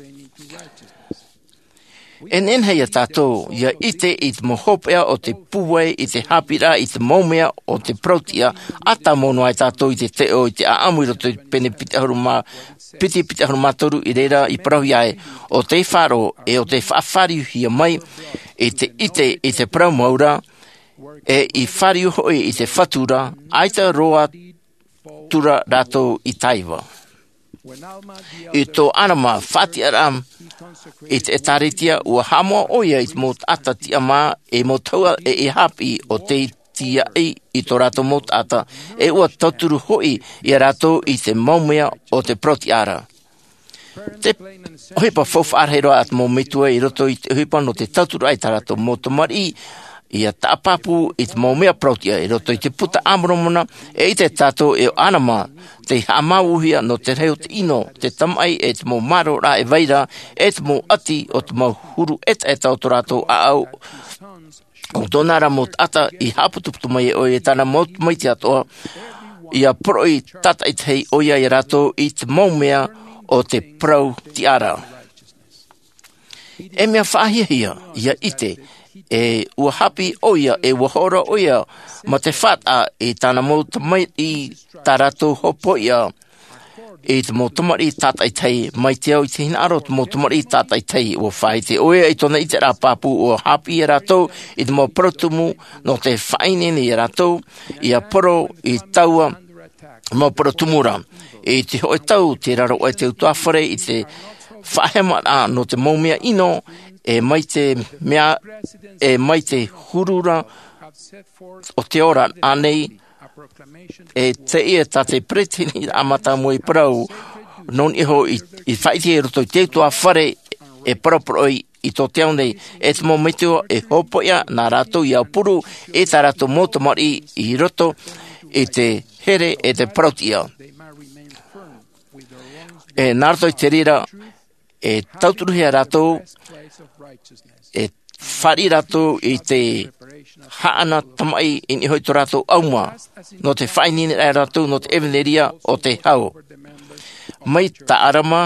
En hei a tātou, ia ite i te mohopea o te puwe, i te hapira, i te maumea o te prautia, ata mono ai tātou i te teo, i te aamuiro te pene piti matoru i reira i prahui ai, o te wharo e o te whaafariu hia mai, i te ite i te praumaura, e i whariu hoi i te whatura, aita roa tura ratou i taiwa. I tō anama whatiaram i te taritia ua hamoa oia i te mot ata tia mā e motaua e hapi o te tia i tō rato mot ata e ua tauturu hoi i a rato i te maumea o te protiara. Te hoipa whawharheroa at mō mitua i roto i te hoipa no te tauturu ai tā rato motomari i a tāpapu i te maumea protia i roto i te puta amoromona e i te tātou e o anama te hamauhia no te reo te ino, te tamai e te mau maro rā e vaira, e te mau ati o te mau huru eta o tō rātou a au. O tōnara mot ata i haputuputu mai o e tāna mot mai te atoa, i a proi tata i te hei oia i rātou i te maumea o te prau tiara. E mea whahia ia ite, e ua hapi oia e ua hora oia ma te whata e tāna mau tamai i tā rato hopoia e te mau tamari tātai tei mai te au i te hina aro te mau tamari tātai tei ua whai te oia i tona i te rāpapu ua hapi i rato i te mau protumu no te whainene i rato i a poro i taua mau protumura e te hoi tau te raro o te utuawhare i te whahema no te maumea ino e mai te mea, e mai te hurura o te ora anei, e te ia ta te pretini amata mui prau, non iho i whaiti e roto i te tua whare e paraproi i tō te aunei, e te momentua e hopoia nā rātou i au puru, e tā rātou motomari i roto, e te here e te prautia. E nā rātou i te rira, e tauturuhia rātou, e whari rato i te haana tamai i ni hoi tō rato auma, no te whainine rai rato, no te eveneria o te hau. Mai ta arama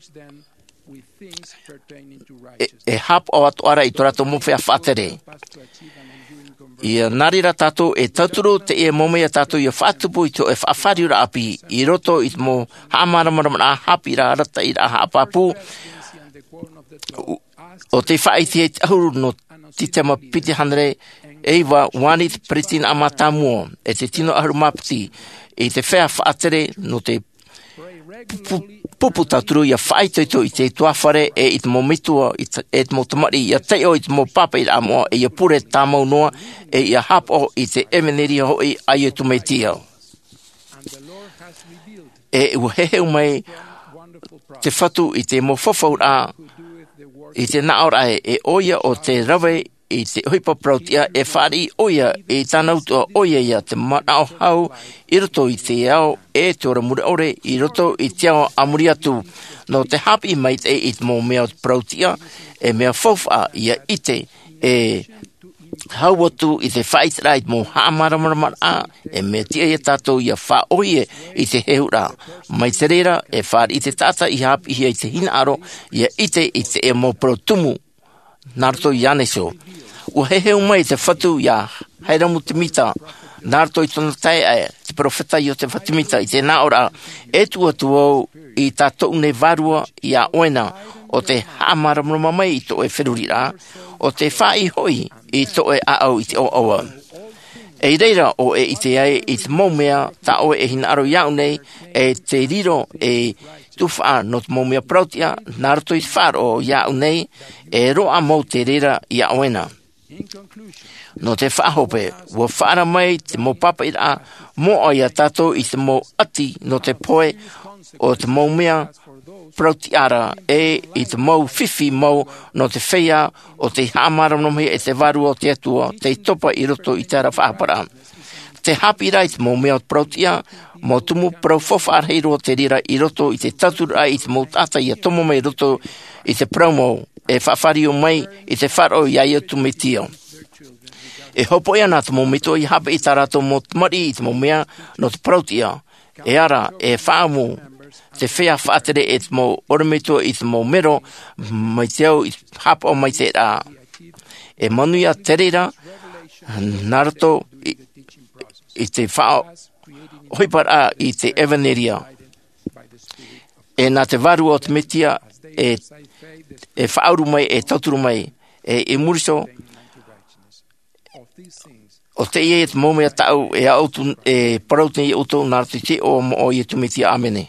e hap o atu ara i tō rato mowhea whatere. I narira tātou e tauturu te e momea tātou i a whatupu i tō e whawhariura api i roto i mo hamaramara hapi ra rata i ra hapapu O te whae te ahuru no te tama piti hanere eiwa wani te pritin amata mua e te tino ahuru mapiti e te whea whaatere no te pupu taturu ia whae toito i te tuawhare e i te momitua e te motamari ia teo i te mo papa i amoa e ia pure tamau noa e ia hapo i te emeneri hoi ai e tumetia. E uhehe mai te whatu i te mo whawhaura i te naora e oia o te rawe i te huipa prautia e whari oia i tanautua oia ia te manao hau i roto i te ao e te ora mure ore i roto i te ao amuri atu no te hapi mai te i te mo mea prautia e mea whawha ia ite e hau atu i te whaitara i te mo haamaramarama e mea tia i tatou ia wha oie i te heura mai te rera e whari i te tata i hapi i te hina aro ia ite i te e mo prautumu Naruto Yaneso. Uheheu mai te whatu ia hairamu te mita. Naruto i tona tae ae, te profeta i o te whatimita i te naora e tuatu au i tātou ne varua i a oena o te hamaramrama mai i to e wherurira o te whai hoi i to e aau i te o aua. E reira o e i te ai i te maumea ta o e hina aro iau nei e te riro e tuwha no te maumea prautia Naruto i wharo iau nei e roa mau te reira i a oena. No te whahope, ua whaara mai te mo papa i a mo ai a tato i te mo ati no te poe o te maumea prautiara e i te mau whiwhi mau no te whea o te hamaramnomi e te varu o te atua te topa i roto i te ara whapara. Te hapi rai te maumea prautia mo tumu prau whawharheiro te rira i roto i te tatura i te mau tata i a tomo mai roto i te praumo e whawhario mai i te wharo i ai atu me tio. E hopo ia nā te momito i hape i tarato mo tamari i te momea no te prautia. E ara e whaamu te whea whaatere e te mo oremito i te mo mero mai te au i hape o mai te rā. E manuia terera Naruto i te whao hoipara i te Evaneria. E nā te varu o te metia e whauru mai e tauturu mai e muriso o te ie te momea tau e autu e parautini i autu Naruto te o mo o i tumitia amene.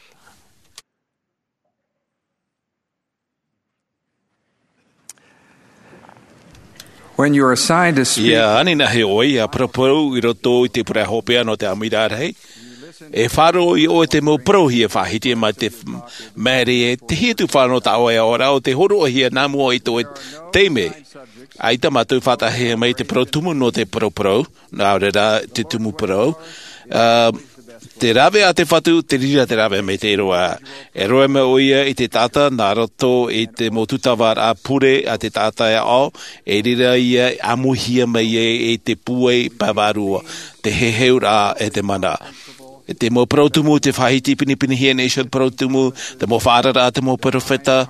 When you're assigned to speak, ani na he oi a propos i roto i te pura hopea no te amirar hei. E wharo i o te mo prohi e whahiti mai te mere e te hitu whano ta oe ora o te horo o hia namu o i to e teime. Ai ta matu whatahe mai te protumu no te pro, nā rera te tumu pro. Te rawe a te whatu, te rira te rawe me te roa. E roa me oia i te tata, nā roto i te motutawar a pure a te tata e ao, e rira ia amuhia mai e te puei pavarua, te heheura e te mana. E te mo protumu, te whahiti pinipini hia nation protumu, te mo wharara, te mo profeta,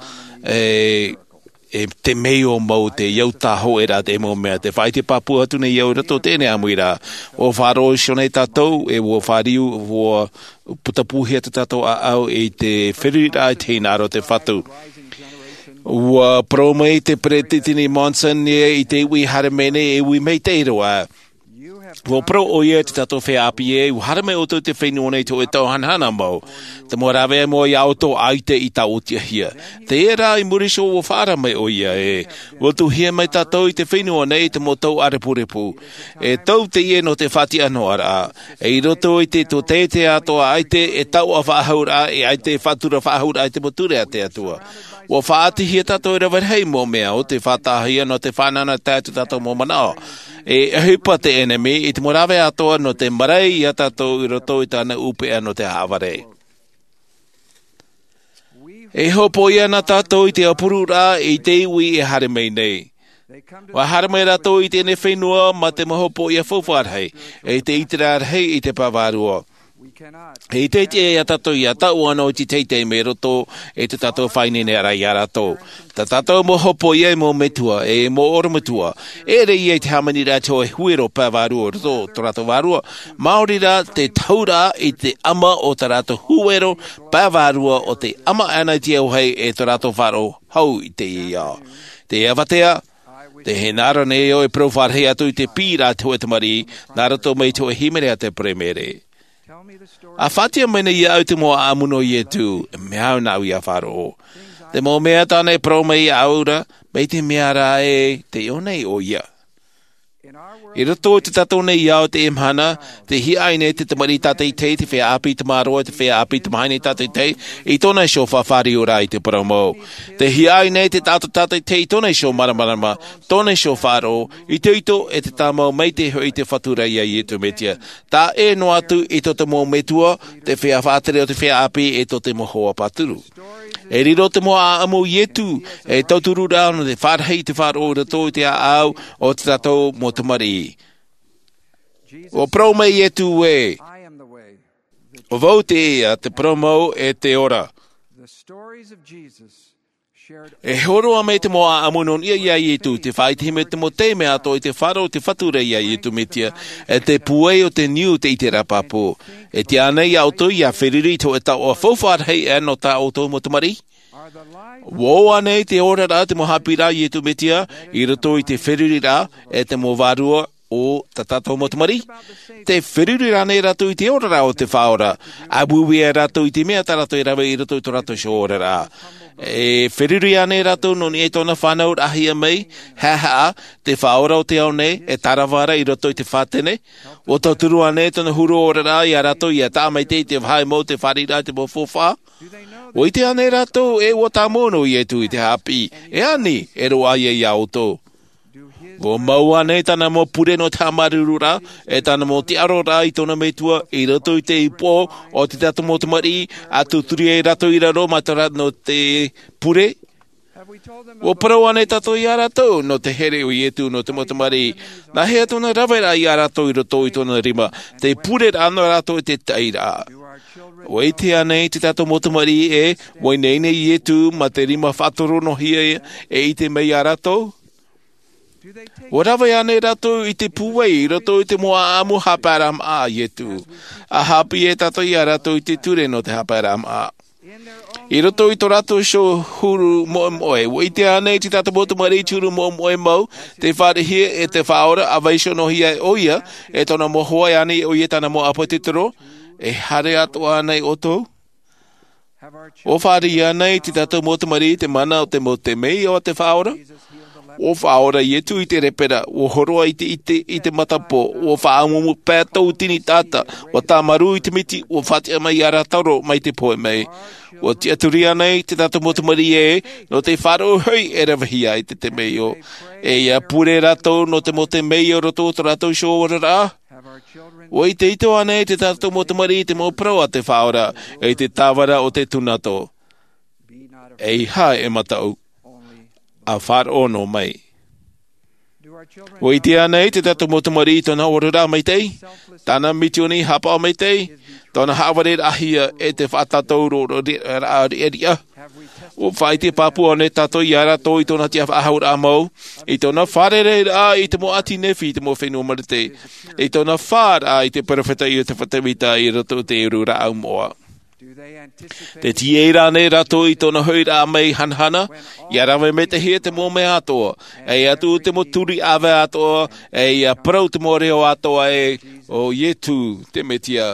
e te meo mau te iauta hoera te mo mea te whai te papu atu nei iau rato tēne amuira o wharo shonei tātou e o whariu o putapuhia te tātou a au e te whirira i tēnaro te whatu ua promei te pretitini Monson i te iwi haramene e iwi mei te iroa Wo pro o ia te tato whea api e, u harame o te whenua nei to e tau hanhana mau. Te mo rawe mo i auto aite i ta otia hia. Te era i muriso o whara mai o ia e. Wo tu hia mai tatou i te whenua nei te mo tau arepurepu. E tau te ie no te whati ano ara. E i roto i te to te atoa aite e tau a whahaura e aite whatura whahaura aite mo ture a te atua. Wo whaati hia tatou i rawarhei mo mea o te whatahia no te whanana tātu tatou mo manao. E hupa te enemy i te morawe atoa no te marai i atatou i roto i tāna upea no te haware. E hopo ia na tātou i te apuru rā i te iwi e haremei nei. Wa haremei rato i tēne whenua ma te mahopo i a whawharhei, e te itirar hei i te pawarua. Hei te te ia tatou ia tau ano i te te me roto e te tatou whainene ara i ara tō. Ta tatou mo hopo ia mo metua, e mo ora metua. E re ia te hamani rā tō e huero pā vārua roto, tō rato vārua. Māori rā te taura i te ama o tā rato huero pā vārua o te ama ana i te au hei e tō rato wharo hau i te ia. Te ia watea, te he nara ne o e profar hei atu i te pīra te huetamari, nara tō mei tō e himere a te premere. A whatia mene i au te moa amuno i e tū, me au nau i a wharo. Te mo mea tāne pro mei aura, mei te mea rā e te ionei o ia. I roto te tatou nei iau te emhana, te hi aine te tamari tātei te whea api te maroa, te whea api te mahaine tātei te, i tōna sho whawhari o rai te promo. Te hi aine te tātei te, i tōna sho maramarama, tōna sho wharo, i te ito e te tāmau mei te hui te whatura ia i tu metia. Tā e no atu i tō te mō metua, te whea whātere o te whea api e tō te mohoa paturu. E riro te moa amu ietu, e tauturu rao no te wharhei te wharo o rato i te au o te tatou mo te mari. O promo ietu e. O vau te ea te promo e te ora. E horo a me te moa amunon ia ietu, te whaitihime te mo te mea to i te wharo te whatura ia ietu metia, e te puei o te niu te i te rapapo. E te anei auto ia whiriri to e tau o whauwharhei e no ta auto mo te mari. Wo anei te ora rā te mo hapira ietu metia, i roto i te whiriri rā, e te mo varua o tatato mo te mari. Te whiriri rā nei rato i te ora rā o te whaora, a buwi e rato i te mea tarato i rawe i roto i to rato sho ora rā. E whiriri ane rato no ni e tōna whanau ahia mei, ha, te whaora o te au nei, e tarawara i roto i te whātene, o tō turu ane tōna huru ora rā i a rato i a tāmai te whai mo te wharira te mo whowha. O i te ane rato e o tā mono i e tu i te hapi, e ani e roa i a auto. O mau ane tana mo pure no tā marurura, e tana mo te aro rā i tōna meitua, i roto i te ipo, o te tato mo te mari, a tūturi e rato i raro, matara no te pure. O parau ane tato i a rato, no te here o ietu no te motamari, na hea tōna rawera i a rato i roto i tōna rima, te pure rāno rato i te taira. O e te ane te tato motamari e, o i neine i ietu, ma te rima whatoro no hia e i te mei a rato. O rawa ane rato i te puwei, rato i te moa amu haparam a ietu. A hapi e tato i a rato i te ture no te haparam a. I roto i to rato sho huru moe, o i te ane te tato motu mari turu moe mau, te whare hia e te whaora a vaisho no hia o ia, e tona mohoa ane o ia tana mo apotitoro, e hare ato ane o tō. O whare ane te tato motu mari te mana o te mo te mei o te whaora. O whaora i etu i te repera, o horoa i te matapo, o whaamumu pētou tini tata, o tā maru i te miti, o whatia mai ara taro mai te poe mei. O te aturia nei, te tato motamari e, no te wharo hui e rawahia i te mei o. E ia pure rato no te mote mei o roto o rato sho ora rā. O i te ito ane, te tato motamari i te mo prau a te whaora, e te tāwara o te tunato. E ha e matau. A wharo no mai. O i te anei te tato motamari i tōna orura mai tei, tāna mitioni hapa o mai tei, tōna haware ahia e te whatatou ria. O whai te papu o ne tato i ara tō i tōna tia whahaura mau, i tōna wharere a i te mo ati nefi i te mo whenua marite, i tōna whara i te parafeta i te whatamita i rato te urura au moa. Te tieira ne rato i tōna huira mei hanhana, i arawe me te hea te mō me atoa, e atu te mo turi awe atoa, e a prau te mō reo atoa e o ietu te metia.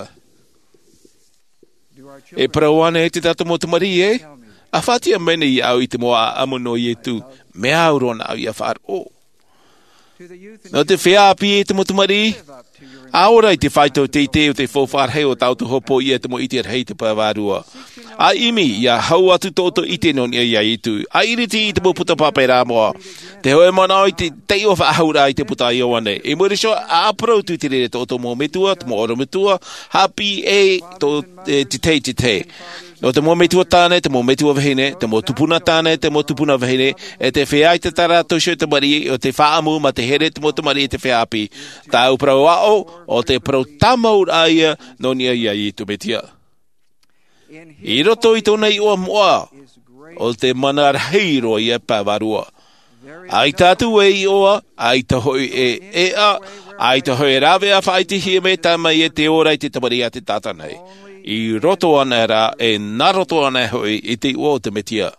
E prau ane te tato mo te mari e, a whatia mene i au i te mō a amuno ietu, me aurona au i a wharo. No te whea api e te mo te mari, aora i te whaito te o te whowharhei o tau te hopo i te mo iti ar hei te pāwarua. A imi, ia hau atu tōto i te non ia itu. A iriti i te mo puta pape rā moa. Te hoe mana i te tei o whaahura i te puta i oane. E mwere sho, a aprau tu te rere tōto mō metua, te mo oro metua, hapi e tō te te. No te mo me tua tāne, te mo me tua vahine, te mo tupuna tāne, te mo tupuna vahine, e te whea te tara tosho te mari, o te whaamu ma te here te mo te mari te wheapi. Tā uprau ao, o te prau tamau aia, no nia ia I tu metia. I roto I tōna I oa moa, o te mana heiro I e pāwarua. Ai tātu e I oa, ai ta hoi e ea, ai ta hoi rawe a whai te hia me tama I e te ora I te tamari a te tātanei. I roto ana rā, e nā roto ana hoi I te ua o te metia.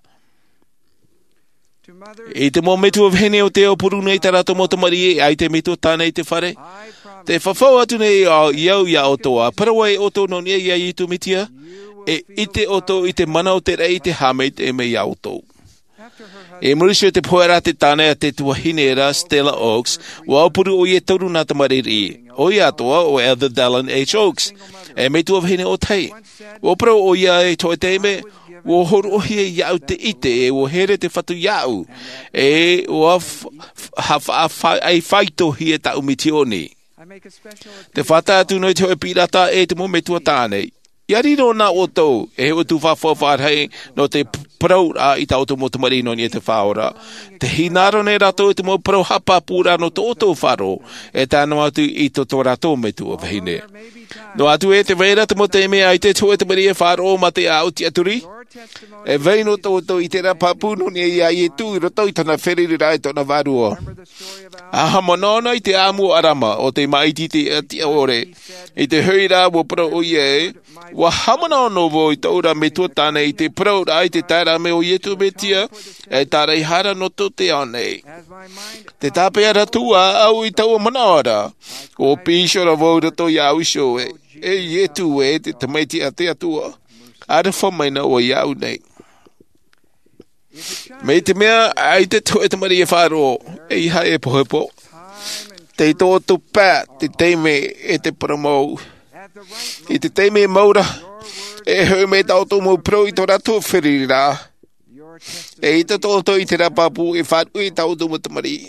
I te mo metua vhene o te o puru nei tara to mo te mari ai te metua tānei te whare. Te whawhau atu nei au iau ia o toa, parawai o tō no nia ia I tu metia, e ite o tō I te mana o te rei te hamei te me ia o tō. E murisio te poera te tāne a te tuahine era Stella Oaks, wa puru o I tauru nā te mariri. O I atoa o Elder Dallin H. Oaks. E me tua vhine o tei. O pro o ia e toi teime, o horo o hia iau te ite e o here te whatu iau. E o ai whaito hia ta umitioni. Te whata atu noi te hoi pirata e te mo me tua tānei. Iari no nā o tau, e o tu whawhawhai no te prau a I tau mo te marino ni e te whaora. Te hinaro ne rato te mo prau hapa pūra no tō tō wharo, e tāno atu I tō rato me tu o vahine. No atu e te veira te mo te me ai te tō e te mari e wharo ma te au ti aturi. E veino tō I te rapapūno ni e ai e tū I roto I tana wheriri rai tōna varua. Aha monona I te amu arama o te maiti te atia ore. I te huira wo pro o ie, wa hamana no vo I taura me tua tāne I te pro rai te tāra me o ietu me tia, e tāra I hara no tō te anei. Te tāpea ratua au I taua manaora, o pīshora vōra tō iau sho e ietu e te tamaiti a te atua. Ara whamaina o iau nei. Me te mea, ai te tō e te mari e whāro, e iha e pohepo. Te tō tu pā, te teime e te paramau. I te teime e maura, e hau me tau tō mō pro I tō rato whiriri rā. E I te tō I te rapapu e whāru I tau tō mō te mari.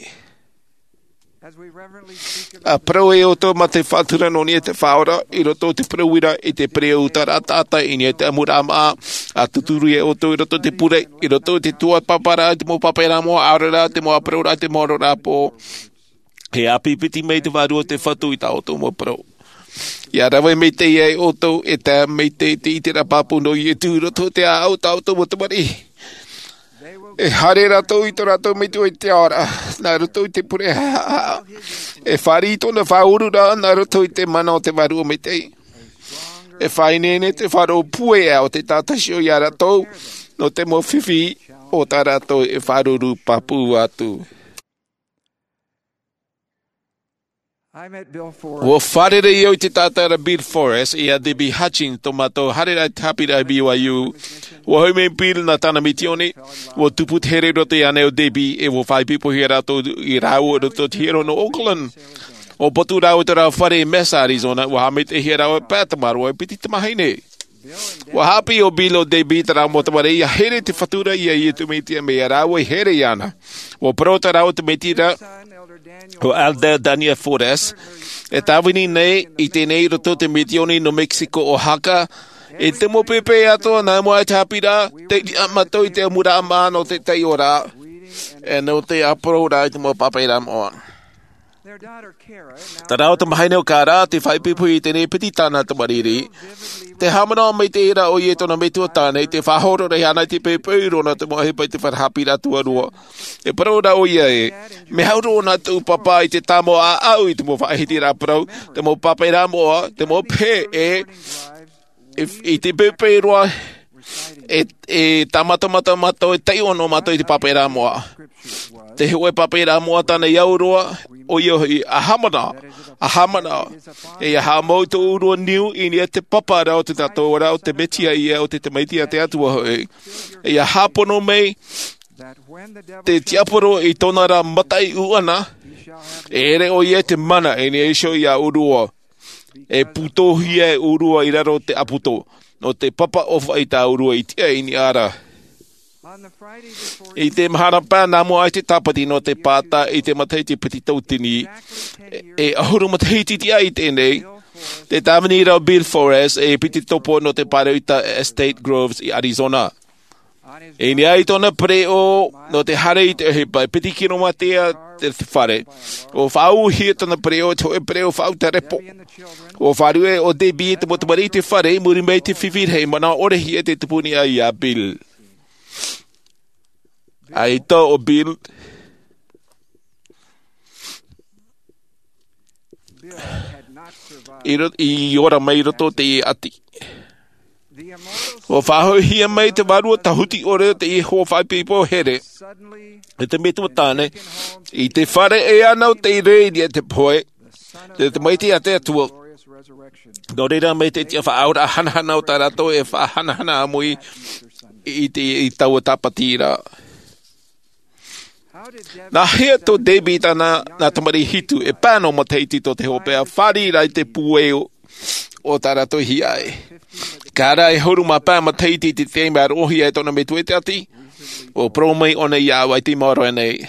A pro e o tō ma te whātura no ni e te whaora, I roto te prauira I te preo utara tātai I ni e te amura maa, a tuturu e o tō I roto te pure, I roto te tua papara, te mō papera mō aurara, te mō apraura, te mō rorapō. He apipiti mei te wārua te whatu I tau tō mō pro. Ia rawe mei te iei o tō e tā mei te I te rapapu no I e tū roto te au tau tō mō te mari. E hare rato I tō rato me tu I te ora, nā rato I te pure e whari tōna whaurura, nā rato I te mana o te warua me te. E whainene te wharo pue au te tātasio I a rato, no te mo whiwhi o tā rato e wharuru papu atu. Wo wharere I o te tātara Bill Forrest I a Debbie Hutchins tō mato harera tapira BYU. Wo hau me Bill na tāna mitione, wo tuput here roto I ane o Debbie e wo whai pipo hi rato I rau o roto hiro no Auckland. O potu rau te rau whare Mesa Arizona, wo hame te hi rau e Pātamaru e piti te mahaine. Wo hapi o Bill o Debbie te rau mo te mare I a here te whatura I a I tu metia me a rau e here I ana. Wo pro te rau te metira, o Elder Daniel Forrest, e tāwini nei I tēnei roto te metioni no Mexico o Haka, e te mo pepe atoa nā mua e tāpira, te amato I te amura ama no te tei ora, e no te aporo rai te mo papeira moa. Tā rao te mahaine o kāra, te whaipipu I tēnei piti tāna te mariri, te hamana mai te ira o I e tona metua tānei, te whahoro rei ana te pepe rona te moa hepa I te wharhapira tuarua. E parora o ia e, me hauro ona tū papa I te tāmo a au I te mo whaahiti rā parau, te mo papeira moa, te mo pē I te pepe roa, e tamata mato e tei ono mato I te papeira moa. Te hoe papeira moa tāna iauroa, o iohi a hamana, e a hamau tō urua niu I ni te papa rao te tato rao te metia I o te maitia te atua hoi. E a hapono mei, te tiaporo I tōna rā matai uana, e ere o ia te mana e ni eisho I a urua, e putohia e urua I raro te aputo, no te papa ofa I tā urua I tia I ni ara. I te maharapa nā mua ai te tapati no te pāta I te matei te piti tautini, e ahuru matei titia I tēnei, Te tamanira o Bill Forrest e piti topo no te Parauita Estate Groves i Arizona. E ni ai tona preo no te hare i te hepa, piti kino matea te whare. O whau hia tona preo, to e preo whau te repo. O wharue o te bi te motamari te whare, muri mei te whiwhir hei, mana ore hia te tupuni ai a Bill. Ai to o Bill. I ora mai roto te i ati. O whaho hia mai te warua tahuti ore te i hoa whai pipo here. E te metu tāne. I te whare e anau te i reini e te poe. Te mai te ate atua. No reira mai te tia whaaura hanahana o tā rato e whahanahana amui i tau tapatira. Nā hea tō David ana nā tamari hitu e pāno ma teiti tō te hopea whari rai te pueo o tā rato hi ai. Kāra e horu ma pā ma teiti te tēmea rohi e tōna me tue te ati o promei o nei iau ai te maro e nei.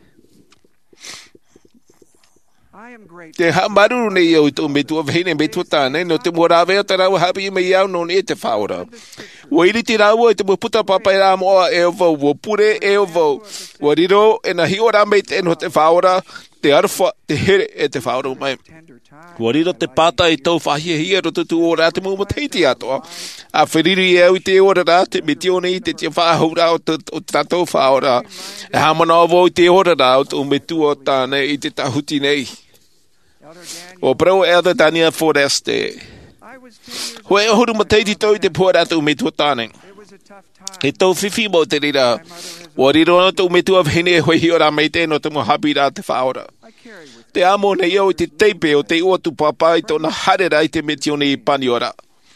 Te hamaru nei au tō me tua vene me tua tāne no te morawe o te rau hapi me iau no ne te whaora. Wairi te rau e te puta papai rā moa e o vau, wo pure e o vau. Wariro e na hiora mei te no te whaora, te arwha, te here e te whaora mai. Wariro te pata i tau whahia hia roto tu o rā te mua teiti atoa. A whiriri e au i te ora rā, te metione i te tia whahura o tatou whaora. E hamana o vau i te ora rā o tō me tua tāne i te tahuti nei. O prau Elder Daniel Forreste. Hoe e huru mateiti tau i te puaratu me tua tāne. He tau whiwhi mo te rira. Wa riro no tau me tua vene e hoi hiora mei te no te mohapi rā te whaora. Te amo nei au i te teipe o te uatu papai tōna harera i te metione i paniora.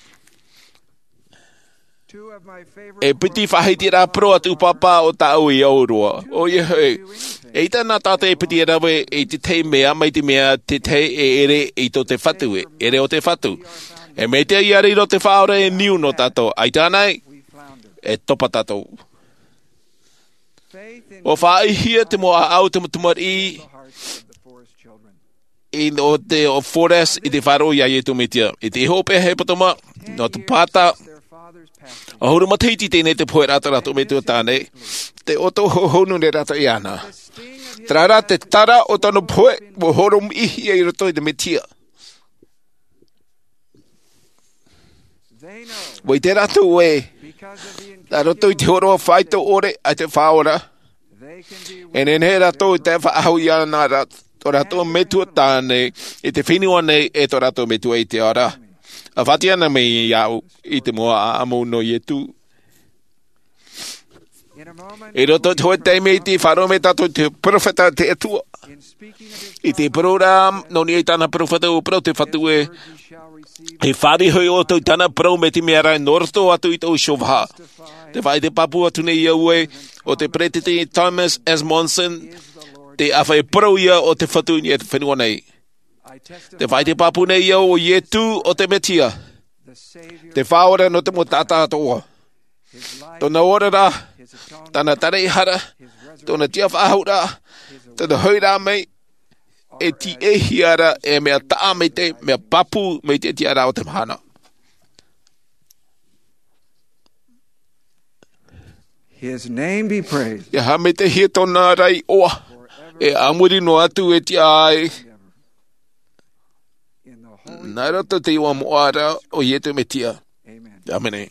E piti whahiti rā pro atu papa o ta au i aurua. O i hei. E ita nā tāte e piti e rawe e te tei mea mai te mea te tei e ere i tō te whatu e. Ere o te whatu. E me te i ariro te whaora e niu no tātou. Ai tānei e topa tātou. O whaihia te moa au te mutumar i o te o Forrest i te wharo ia i tu metia. I te hope he patoma no te pata. O huru mateiti tēnei te poe rata rato me tua tāne. Te oto honu ne rata i ana. Trara te tara o tanu poe mo horum ihi e roto i te metia. Wai te rato ue. Tā roto i te horoa whaito ore a te whaora. E nene rato i te whaahau i ana rato. Tō rato me tua tāne. E te whenua nei e tō rato me tua i te ara. A whati ana me iau i te moa a amu no i tu. E roto te hoe teime i te wharo me tato te profeta te atua. I te program, no ni e tana profeta o pro te whatue. He whari hoi o tau tana pro me te mea rai norto atu i tau shovha. Te whai te papu atu nei iau o te pretiti Thomas S. Monson. Te awhai pro ia o te whatu ni e te whenua nei. Te whai te papu nei iau o ietu o te metia. Te whaora no te mo tata atoa. Tōna ora rā, tana tarei hara, tōna tia whahura, tōna hoira mei, e ti e hiara e mea taa mei te, mea papu mei te tiara o te mahana. His name be praised. Ia ha mei te hia tōna rai oa, e amuri no atu e ti ai. Nā roto te iwa moara o ietu me tia. Amen.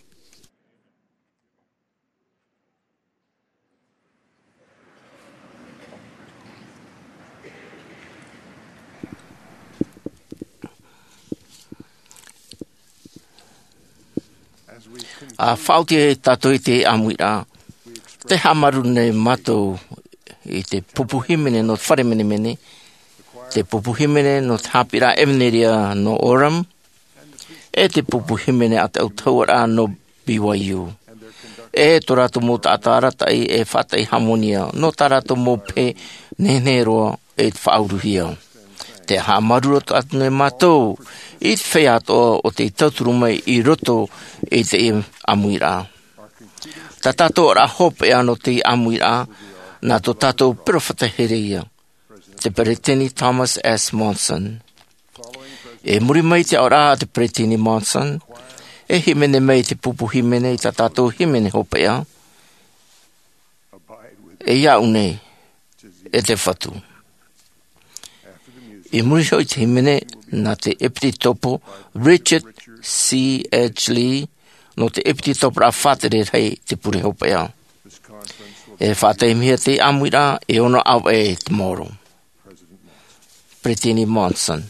A whauti e tātou i te amuira. Te hamaru nei mātou i te pupuhimene no whare mene mene. Te pupuhimene no te hapira Evaneria no Oram. E te pupuhimene a te autauara no BYU. E tō rātou mō tātaratai e whatai harmonia no tā rātou mō pe nene roa e te whauruhia. Te hamaru atu atu nei mātou i te whaiatoa o te tauturu mai i roto i te amuira. Tā tātou ora hope ano te amuira nā tō tātou pirowhatahereia. Te Peretini Thomas S. Monson. E muri mai te ora te Pretini Monson. E himene mai te pupu himene i ta tātou himene hopea. E iau nei e te whatu. I muri hoi te himene na te epititopo Richard C. Edgley no te epititopo a whatere rei te puri hopea. E whatei mia te amuira e ono au e tomorrow. Pretini Monson.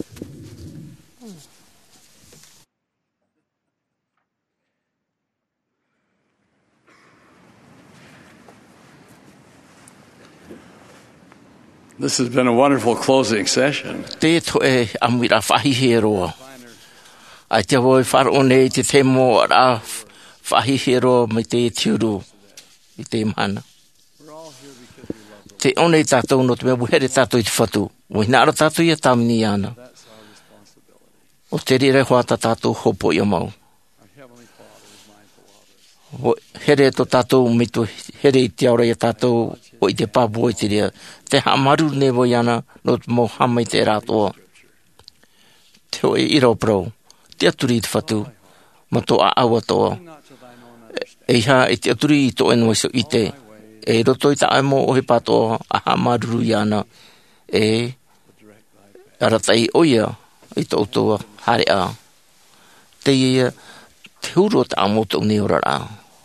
This has been a wonderful closing session. Te to e amuira whahi he roa. Ai te hoi wharo nei te temo a whahi he roa me te tiuru i te mana. Te one tātou no te mea buhere tātou i te whatu. Wihina tātou i a tamini ana. O te rere hoa tātou hopo i a mau. Here to tātou me to here i te aura i a tātou o i te papu o i te rea. Te hamaru ne voi ana no te mo hamai te rātoa. Te o e iro pro. Te aturi i te whatu. Ma to a aua toa. E ha e te aturi i to eno iso i te. E roto i ta aimo o he patoa a hamaru i ana. E aratai oia i to toa hare a. Te ia te huro ta amoto ni ora a.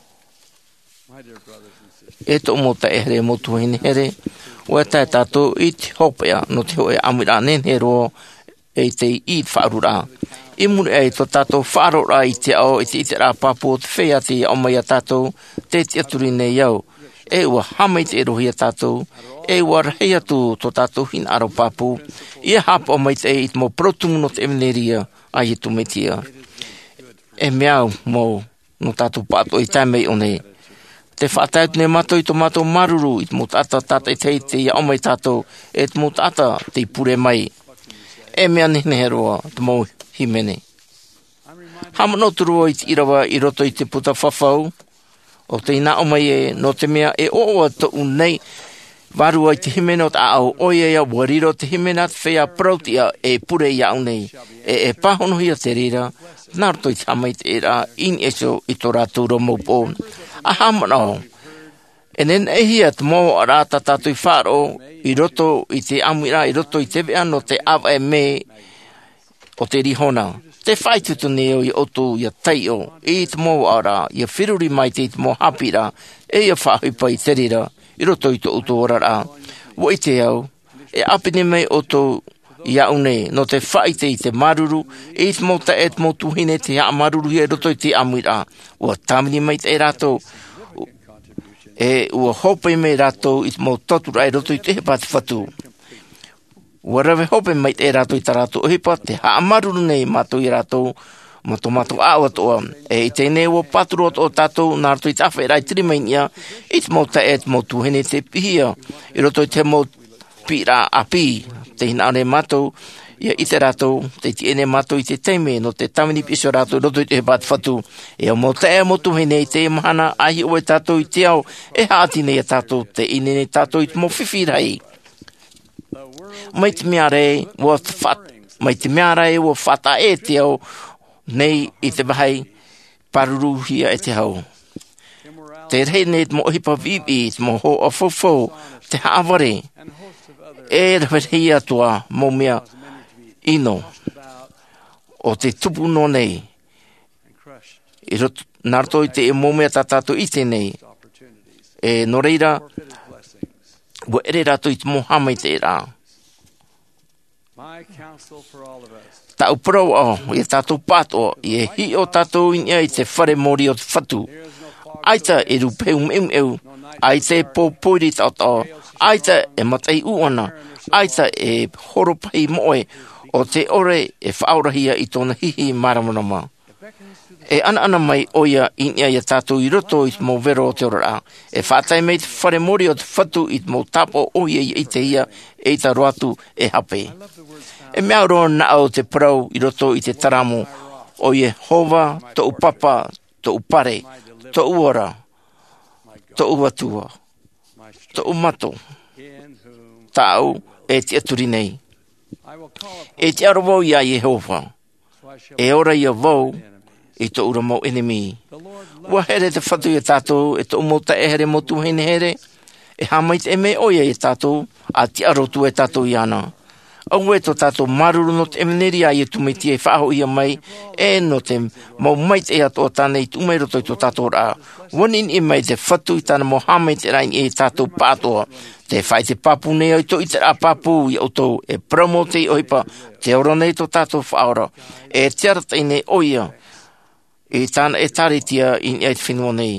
E to mo ta here mo tu hine here. O e tai tātou i te hopea no te hoe amira nenhero e te i whaarura. I muri e to tātou whaarura i te ao i te rā papu o te whea te o mai a tātou te te aturi nei au. E ua hamai te rohi a tātou. E ua rahei atu to tātou hin aro papu. I e hapa o mai te i te mo protumu no te emeneria a i tu metia. E meau mo no tātou pato i taimei o nei. Te whātai ne mato i to mato maruru i te mo tata i te ia o mai tātou e te mo tata te pure mai. E mea nene roa te mo himene. Hamano turua i te irawa i roto i te puta whawhau. O te ina o mai e no te mea e oa to unei. Varua i te himene o te ao oia ia wariro te himene at whea prautia e pure ia unei. E pahono hia te rira. Naruto i te hamai te era in eso i to rāturo maupo. A hamano. E nen e hia te mo a rāta tātou i whāro i roto i te amuira, i roto i te vea no te awa e me o te rihona. Te whaitutu neo i otu i a teio i te mo a rā, i a whiruri mai te i te mo hapira, e i a whahupa i te rira, i roto i te utu ora rā. Wo i te au, e apine mei otu i a une, no te whaite i te maruru, e te mo ta e te mo tuhine te a maruru i roto i te amuira. Ua tamini mai te rato, e ua hope me rato i te mo totura e roto i te hepa te whatu. Ua rawe hope mai te rato i ta rato o hepa te ha maruru nei mato i rato, mato awa toa. E i te ne ua paturo o tato nā rato i tawhi rai trimainia, i te mo ta e te mo tuhine te pihia, i roto i te mo pira api, te hinare mato, ia i te rato, te tiene mato i te teime, no te tamini piso rato, roto i te hepat whatu. E o mo te e motu hene i te mahana, ahi o e tato i te au, e haati nei a tato, te ine nei tato i te mo whiwhirei. Mai te mea rei, mai te mea rei, o whata e te au, nei i te bahai, paruruhia e te hau. Te rei nei te mo hipa vivi, te mo ho o fofo, te haaware, e rewheri atua, mo mea, ino o te tupu no nei i roto narto i te e momea tatato i te nei e no reira wa ere rato i te mohama i te rā tau pro o i tato pato i e hi o tato i te whare mori o te whatu aita e rupeu meu aita e pōpōri tauto aita e matai uana aita e horopai moe o te ore e whaurahia i tōna hihi maramanama. E ana mai oia inia i a tātou i roto i mō vero o te ora. E whātai mei te whare mori o te whatu i mō tapo oia i te ia e ta roatu e hape. E mea roa na au te parau i roto i te taramo o Jehova, tō upapa, tō upare, tō uora, tō uatua, tō umato, tāu e te aturi nei. E te arovo ia Yehova. E ora ia vau i to ura mo enemy. Ua here te whatu i tātou e to umota e here motu hene here. E hamait e me oia i tātou a te arotu e tātou i ana. Au e to tātou maruru no te emeneri a i tumiti e whaho ia mai e no te mau mait e ato tāne i tumei roto i to tātou rā. Wanin i mai te whatu i tāna mo hamait e rain e tātou pātoa. Te whai te papu nei o i to i te rā papu i autou e promote i oipa te ora nei to tātou whaora. E te arata i nei oia e tāna e tāretia i ni ait whenua nei.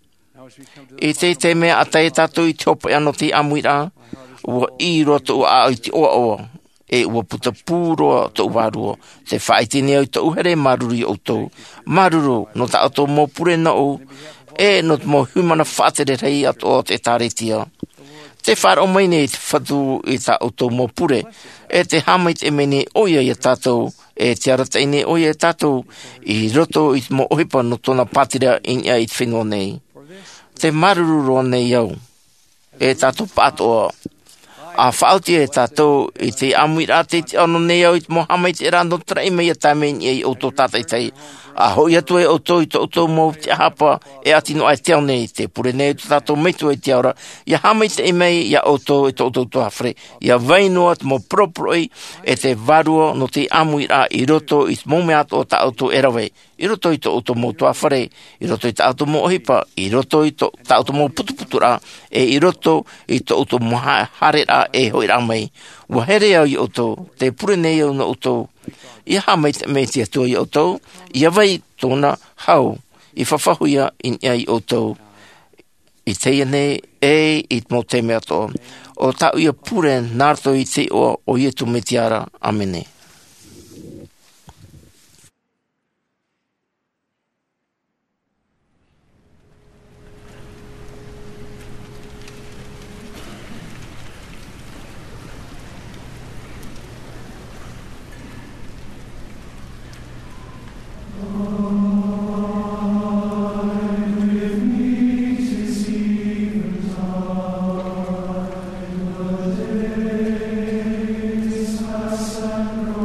E te mea ata e tātou i te hopa e ano te amuira ua i roto ua a i te oa oa. E ua puta pūroa tō wārua. Te whaitini au tō uhere maruru i autou. Maruru no ta autou mō pure na o. E no te mō humana whātere rei ato o te tāretia. Te whāra o maine i te whatu i ta autou mō pure. E te hamait e mene oia i tātou. E te arata ine oia i tātou. I roto i te mō ohipa no tōna pātira i a i te whenua nei. Te maruru roa nei au. E tātou pātoa. A whaoti e tātou i te amuira te ano nei au i te mohama i te rando trai mei a tāmeni e i auto tātai tai. A hoi atu e auto i te auto mō te hapa e atino ai te au nei te pure nei i te tātou meitu e te aura. Ia hama i te mei i a auto i te auto hafre. Ia vainua te mō proproi e te varua no te amuira i roto i te mōme ato o ta auto e rawe. I roto i te auto mō tua whare, i roto i te auto mō ohipa, i roto i te auto mō putuputura, e i roto i te auto mō harera e hoi ramei. Ua here au i auto, te pure nei au na auto. Ia hamai te mei te atua i auto, ia vai tōna hau, i whawhahuia in ia i auto. I teia nei e i te mō te mea tō. O tau ia pure nārto i te o ietu me tiara. Amene. Sun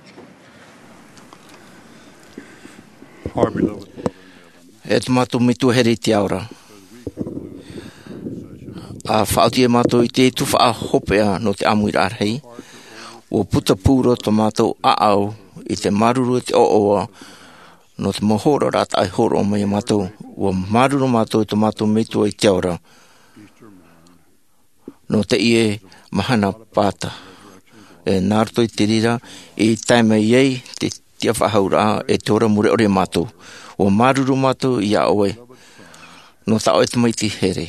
Our beloved E te mātou mitu heri te aura. A whaoti e mātou I te tuwha a hopea no te amuira arhei. O puta pūro to mātou aau I te maruru te ooa no te mohoro rata ai horo o mai mātou. O maruru mātou to mātou mitu I te aura. No te ie mahana pāta. E nārto I te rira I taima iei te tia whahaura e te ora mure ore mātou. O maruru mātou I a oe. No ta oe te maiti here.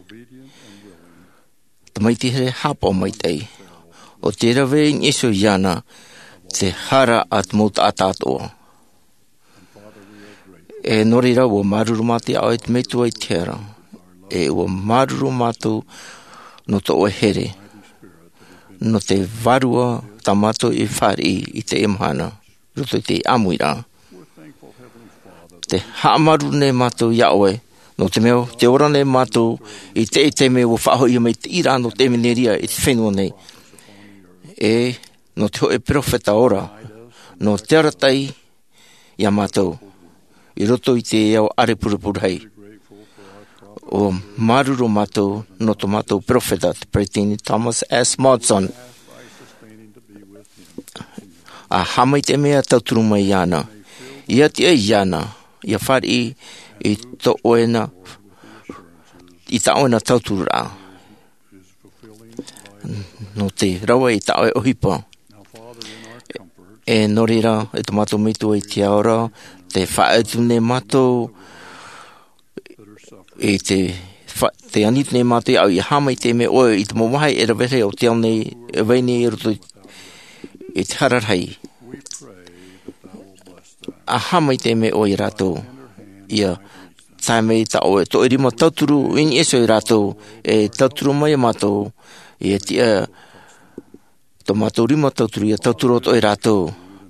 Te maiti here hapa o maitei. O te rawe nyeso iana te hara at mouta atatoa. E norira o maruru mātou a oe te meitu ai te hara. E o maruru mātou no te oe here. No te varua ta mātou I whari I te emhana. Roto I te amuira. Te haamaru ne mātou ia oe. No te meo, te ora ne mātou I te meo o whaho I mei te ira no te emeneria I te whenua nei. E no te hoe profeta ora. No te aratai ia mātou. I roto I te eo are purupurhei. O maruru mātou no to mātou profeta te Pretini Thomas S. Modson. A hamai te mea tauturu mai iana. Ia te e iana. Ia whari I to oena I ta oena tautura. No te rawa I ta oe ohipa. E norira e te mātou mitu I te aora. Te whaetu ne mātou I te anit ne mātou au I hamai te me oe I te mawahai e rawere o te au nei e weini I roto I te hararhei. A hamai te me oe I rātou. Ia taime I ta oe to irima tauturu ini eso I rātou e tauturu mai mātou e tia to mātou rima tauturu ia tauturu to I rātou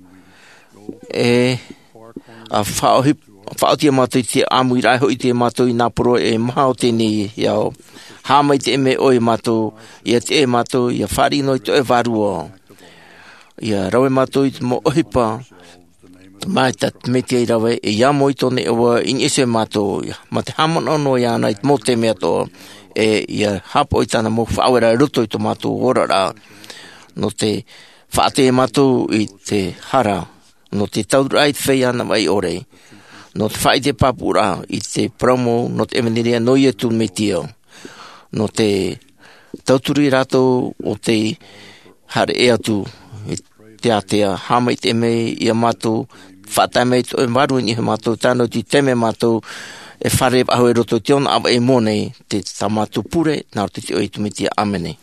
e a whaotia mātou I te amu I raiho I te mātou I nāporo e maha o tēnei iao hamai te me oe mātou ia te e mātou ia whari no I to e varua ia rawe mātou I te mo ohipa mai tat meti ai rawe e ia moi tone ewa in ese mātou ma te hamana no ia ana I te mo te mea toa e ia hapo I tana mo whaawera ruto I to mātou horara no te whaate e mātou I te hara no te taura I te whei ana mai ore no te whae te papura I te promo no te emeneria no ia tu metio no te tauturi rato o te hare e atu te atea hamai te mei ia mātou whatai mei to e maru ni he mātou tāno ti teme mātou e whare aho e roto te ona awa e mone te ta mātou pure nā te te oi tumitia amene.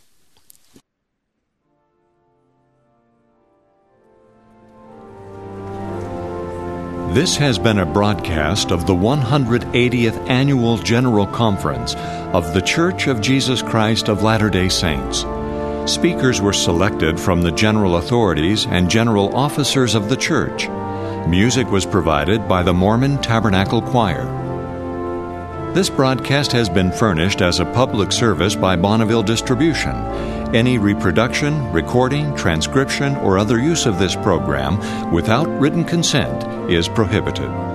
This has been a broadcast of the 180th Annual General Conference of The Church of Jesus Christ of Latter-day Saints. Speakers were selected from the general authorities and general officers of the church. Music was provided by the Mormon Tabernacle Choir. This broadcast has been furnished as a public service by Bonneville Distribution. Any reproduction, recording, transcription, or other use of this program without written consent is prohibited.